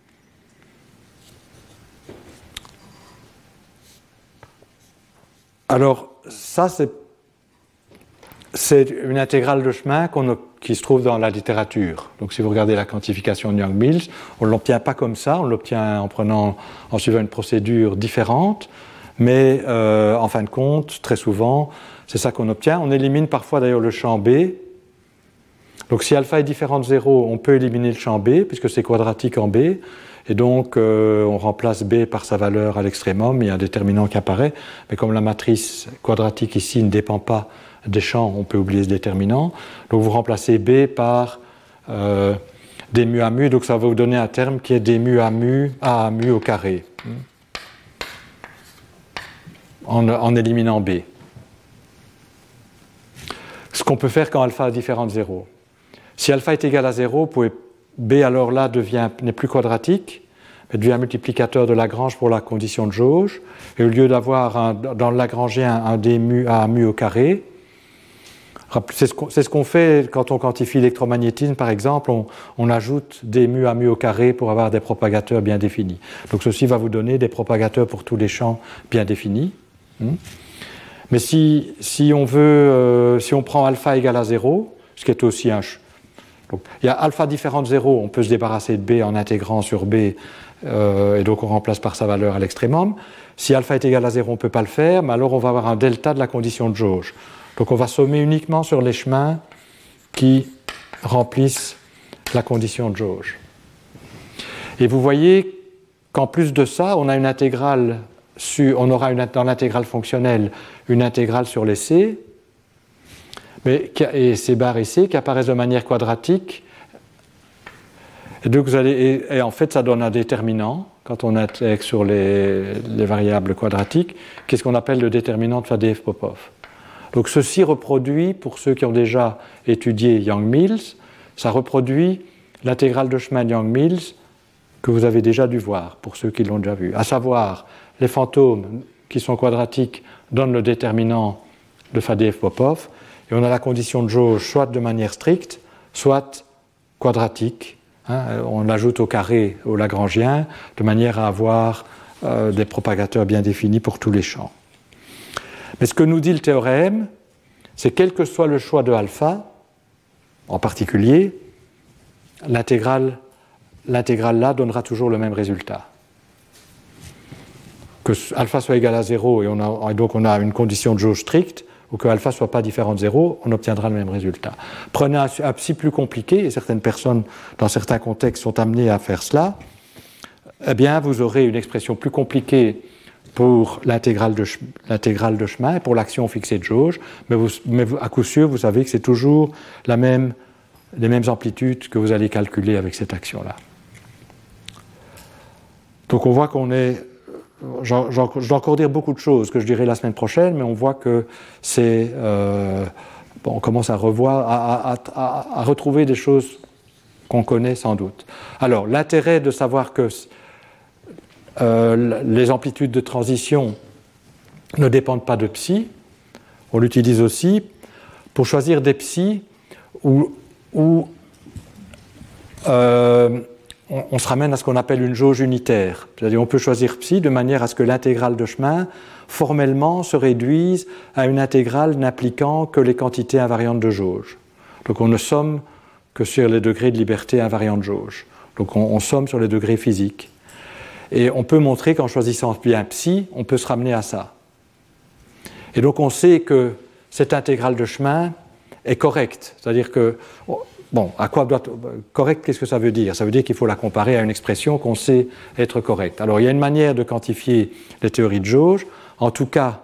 S2: Alors, ça, c'est une intégrale de chemin qui se trouve dans la littérature. Donc, si vous regardez la quantification de Yang-Mills, on ne l'obtient pas comme ça, on l'obtient en suivant une procédure différente, mais en fin de compte, très souvent, c'est ça qu'on obtient. On élimine parfois d'ailleurs le champ B. Donc si alpha est différent de 0, on peut éliminer le champ B, puisque c'est quadratique en B, et donc on remplace B par sa valeur à l'extrémum, il y a un déterminant qui apparaît, mais comme la matrice quadratique ici ne dépend pas des champs, on peut oublier ce déterminant. Donc vous remplacez B par d mu à mu, donc ça va vous donner un terme qui est d mu à mu au carré, en éliminant B. Ce qu'on peut faire quand alpha est différent de 0. Si alpha est égal à 0, B alors là n'est plus quadratique, elle devient un multiplicateur de Lagrange pour la condition de jauge. Et au lieu d'avoir dans le Lagrangien un d mu à mu au carré, c'est ce qu'on fait quand on quantifie l'électromagnétisme, par exemple, on ajoute des mu à mu au carré pour avoir des propagateurs bien définis. Donc ceci va vous donner des propagateurs pour tous les champs bien définis. Mais si on prend alpha égale à 0, ce qui est aussi un... Donc, il y a alpha différent de 0, on peut se débarrasser de B en intégrant sur B, et donc on remplace par sa valeur à l'extrémum. Si alpha est égal à 0, on ne peut pas le faire, mais alors on va avoir un delta de la condition de jauge. Donc on va sommer uniquement sur les chemins qui remplissent la condition de jauge. Et vous voyez qu'en plus de ça, on a une intégrale on aura dans l'intégrale fonctionnelle une intégrale sur les C, et C bar et C qui apparaissent de manière quadratique. Et donc et en fait, ça donne un déterminant quand on intègre sur les variables quadratiques, qu'est-ce qu'on appelle le déterminant de Faddeev-Popov. Donc ceci reproduit, pour ceux qui ont déjà étudié Yang-Mills, ça reproduit l'intégrale de chemin de Yang-Mills que vous avez déjà dû voir, pour ceux qui l'ont déjà vu. À savoir, les fantômes qui sont quadratiques donnent le déterminant de Faddeev-Popov, et on a la condition de jauge soit de manière stricte, soit quadratique. On l'ajoute au carré, au Lagrangien, de manière à avoir des propagateurs bien définis pour tous les champs. Mais ce que nous dit le théorème, c'est quel que soit le choix de alpha, en particulier, l'intégrale là donnera toujours le même résultat. Que alpha soit égal à 0 et donc on a une condition de jauge stricte, ou que alpha ne soit pas différent de 0, on obtiendra le même résultat. Prenez un psi plus compliqué, et certaines personnes, dans certains contextes, sont amenées à faire cela, eh bien, vous aurez une expression plus compliquée pour l'intégrale de chemin, pour l'action fixée de jauge, mais à coup sûr, vous savez que c'est toujours les mêmes amplitudes que vous allez calculer avec cette action-là. Donc on voit qu'on est... Je dois encore dire beaucoup de choses que je dirai la semaine prochaine, mais on voit que c'est... on commence à revoir, à retrouver des choses qu'on connaît sans doute. Alors, l'intérêt de savoir que les amplitudes de transition ne dépendent pas de psi, on l'utilise aussi pour choisir des psi où on se ramène à ce qu'on appelle une jauge unitaire. C'est-à-dire on peut choisir psi de manière à ce que l'intégrale de chemin, formellement, se réduise à une intégrale n'impliquant que les quantités invariantes de jauge. Donc on ne somme que sur les degrés de liberté invariants de jauge. Donc on somme sur les degrés physiques. Et on peut montrer qu'en choisissant bien psi, on peut se ramener à ça. Et donc on sait que cette intégrale de chemin est correcte. C'est-à-dire que... Bon, correct, qu'est-ce que ça veut dire? Ça veut dire qu'il faut la comparer à une expression qu'on sait être correcte. Alors, il y a une manière de quantifier les théories de jauge, en tout cas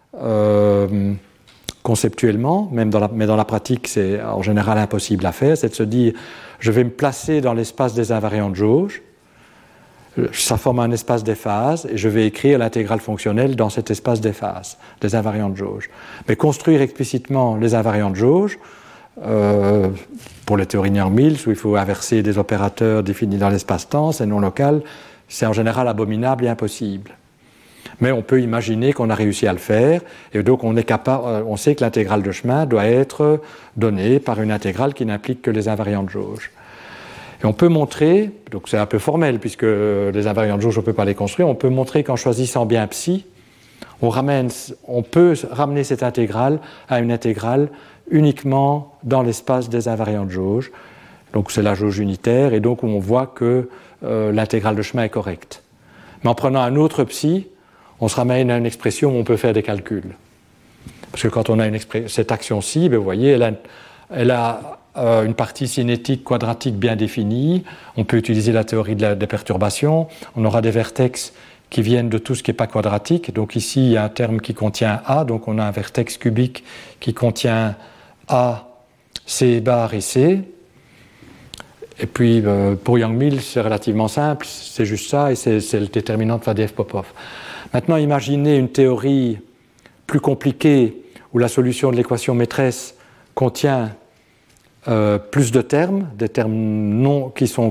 S2: conceptuellement, mais dans la pratique, c'est en général impossible à faire, c'est de se dire, je vais me placer dans l'espace des invariants de jauge, ça forme un espace des phases, et je vais écrire l'intégrale fonctionnelle dans cet espace des phases, des invariants de jauge. Mais construire explicitement les invariants de jauge, pour les théories Yang-Mills, où il faut inverser des opérateurs définis dans l'espace-temps, c'est non local, c'est en général abominable et impossible. Mais on peut imaginer qu'on a réussi à le faire, et donc on sait que l'intégrale de chemin doit être donnée par une intégrale qui n'implique que les invariants de jauge. Et on peut montrer, donc c'est un peu formel, puisque les invariants de jauge, on ne peut pas les construire, on peut montrer qu'en choisissant bien psi, on peut ramener cette intégrale à une intégrale uniquement dans l'espace des invariants de jauge. Donc c'est la jauge unitaire, et donc on voit que l'intégrale de chemin est correcte. Mais en prenant un autre psi, on se ramène à une expression où on peut faire des calculs. Parce que quand on a cette action-ci, vous voyez, elle a une partie cinétique quadratique bien définie. On peut utiliser la théorie des perturbations. On aura des vertex qui viennent de tout ce qui n'est pas quadratique. Donc ici, il y a un terme qui contient A, donc on a un vertex cubique qui contient A, C bar et C. Et puis, pour Yang-Mills, c'est relativement simple, c'est juste ça, et c'est le déterminant de Faddeev-Popov. Maintenant, imaginez une théorie plus compliquée, où la solution de l'équation maîtresse contient plus de termes, des termes qui sont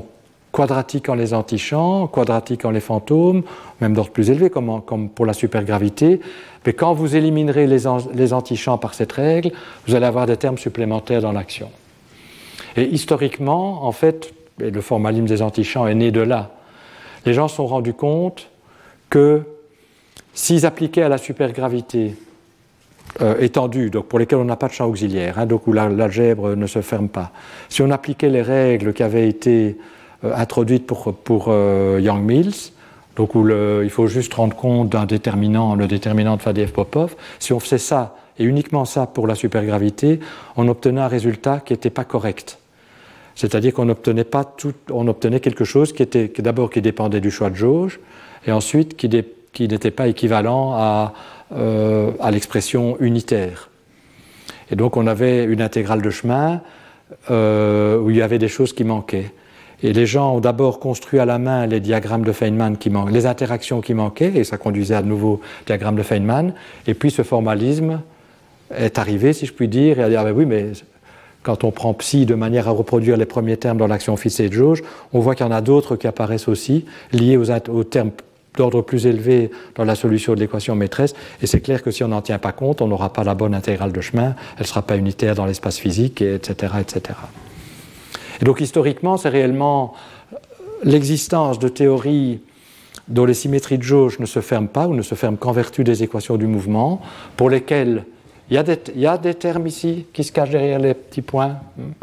S2: quadratiques en les antichamps, quadratiques en les fantômes, même d'ordre plus élevé comme pour la supergravité. Mais quand vous éliminerez les antichamps par cette règle, vous allez avoir des termes supplémentaires dans l'action. Et historiquement, en fait, et le formalisme des antichamps est né de là, les gens se sont rendus compte que s'ils appliquaient à la supergravité étendue, donc pour lesquelles on n'a pas de champ auxiliaire, donc où l'algèbre ne se ferme pas, si on appliquait les règles qui avaient été introduites pour Yang-Mills, donc où il faut juste rendre compte d'un déterminant, le déterminant de Faddeev-Popov, si on faisait ça, et uniquement ça pour la supergravité, on obtenait un résultat qui n'était pas correct. C'est-à-dire qu'on n'obtenait pas tout, on obtenait quelque chose qui dépendait du choix de jauge, et ensuite qui n'était pas équivalent à l'expression unitaire. Et donc on avait une intégrale de chemin où il y avait des choses qui manquaient. Et les gens ont d'abord construit à la main les diagrammes de Feynman les interactions qui manquaient, et ça conduisait à de nouveaux diagrammes de Feynman. Et puis ce formalisme est arrivé, si je puis dire, et a dit ah ben oui, mais quand on prend psi de manière à reproduire les premiers termes dans l'action fixée de jauge, on voit qu'il y en a d'autres qui apparaissent aussi, liés aux termes d'ordre plus élevé dans la solution de l'équation maîtresse, et c'est clair que si on n'en tient pas compte, on n'aura pas la bonne intégrale de chemin, elle ne sera pas unitaire dans l'espace physique, etc., etc. Et donc historiquement, c'est réellement l'existence de théories dont les symétries de jauge ne se ferment pas, ou ne se ferment qu'en vertu des équations du mouvement, pour lesquelles il y a des termes ici qui se cachent derrière les petits points.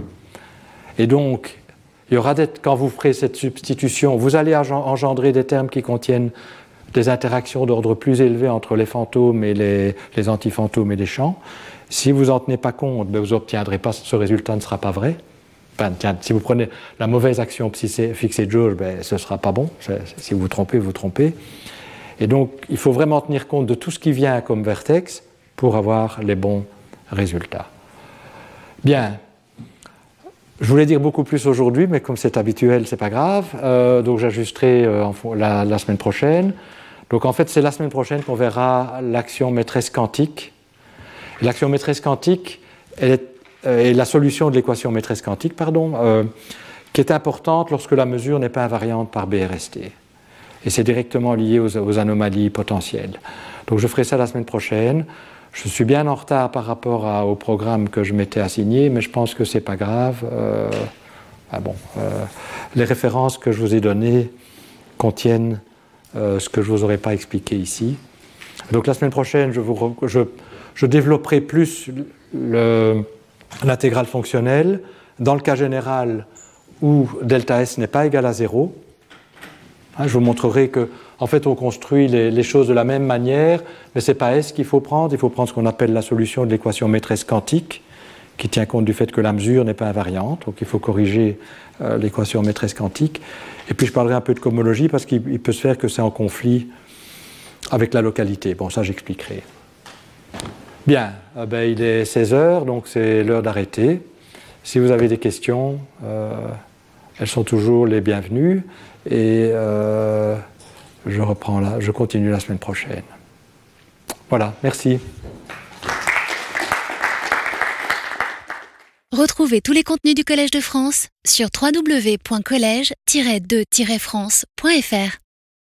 S2: Et donc, il y aura quand vous ferez cette substitution, vous allez engendrer des termes qui contiennent des interactions d'ordre plus élevé entre les fantômes et les antifantômes et les champs. Si vous n'en tenez pas compte, vous n'obtiendrez pas, ce résultat ne sera pas vrai. Si vous prenez la mauvaise action fixée de jauge, ce ne sera pas bon. Si vous vous trompez, vous vous trompez. Et donc, il faut vraiment tenir compte de tout ce qui vient comme vertex pour avoir les bons résultats. Bien. Je voulais dire beaucoup plus aujourd'hui, mais comme c'est habituel, c'est pas grave. Donc j'ajusterai la semaine prochaine. Donc en fait, c'est la semaine prochaine qu'on verra l'action maîtresse quantique. L'action maîtresse quantique est la solution de l'équation maîtresse quantique, qui est importante lorsque la mesure n'est pas invariante par BRST. Et c'est directement lié aux anomalies potentielles. Donc je ferai ça la semaine prochaine. Je suis bien en retard par rapport au programme que je m'étais assigné, mais je pense que ce n'est pas grave. Les références que je vous ai données contiennent ce que je ne vous aurais pas expliqué ici. Donc la semaine prochaine, je développerai plus l'intégrale fonctionnelle dans le cas général où delta S n'est pas égal à 0. Je vous montrerai que en fait, on construit les choses de la même manière, mais ce n'est pas S qu'il faut prendre. Il faut prendre ce qu'on appelle la solution de l'équation maîtresse quantique, qui tient compte du fait que la mesure n'est pas invariante. Donc il faut corriger l'équation maîtresse quantique. Et puis je parlerai un peu de cohomologie, parce qu'il peut se faire que c'est en conflit avec la localité. Bon, ça j'expliquerai. Bien, il est 16h, donc c'est l'heure d'arrêter. Si vous avez des questions, elles sont toujours les bienvenues. Et je continue la semaine prochaine. Voilà, merci.
S1: Retrouvez tous les contenus du Collège de France sur www.collège-2-france.fr.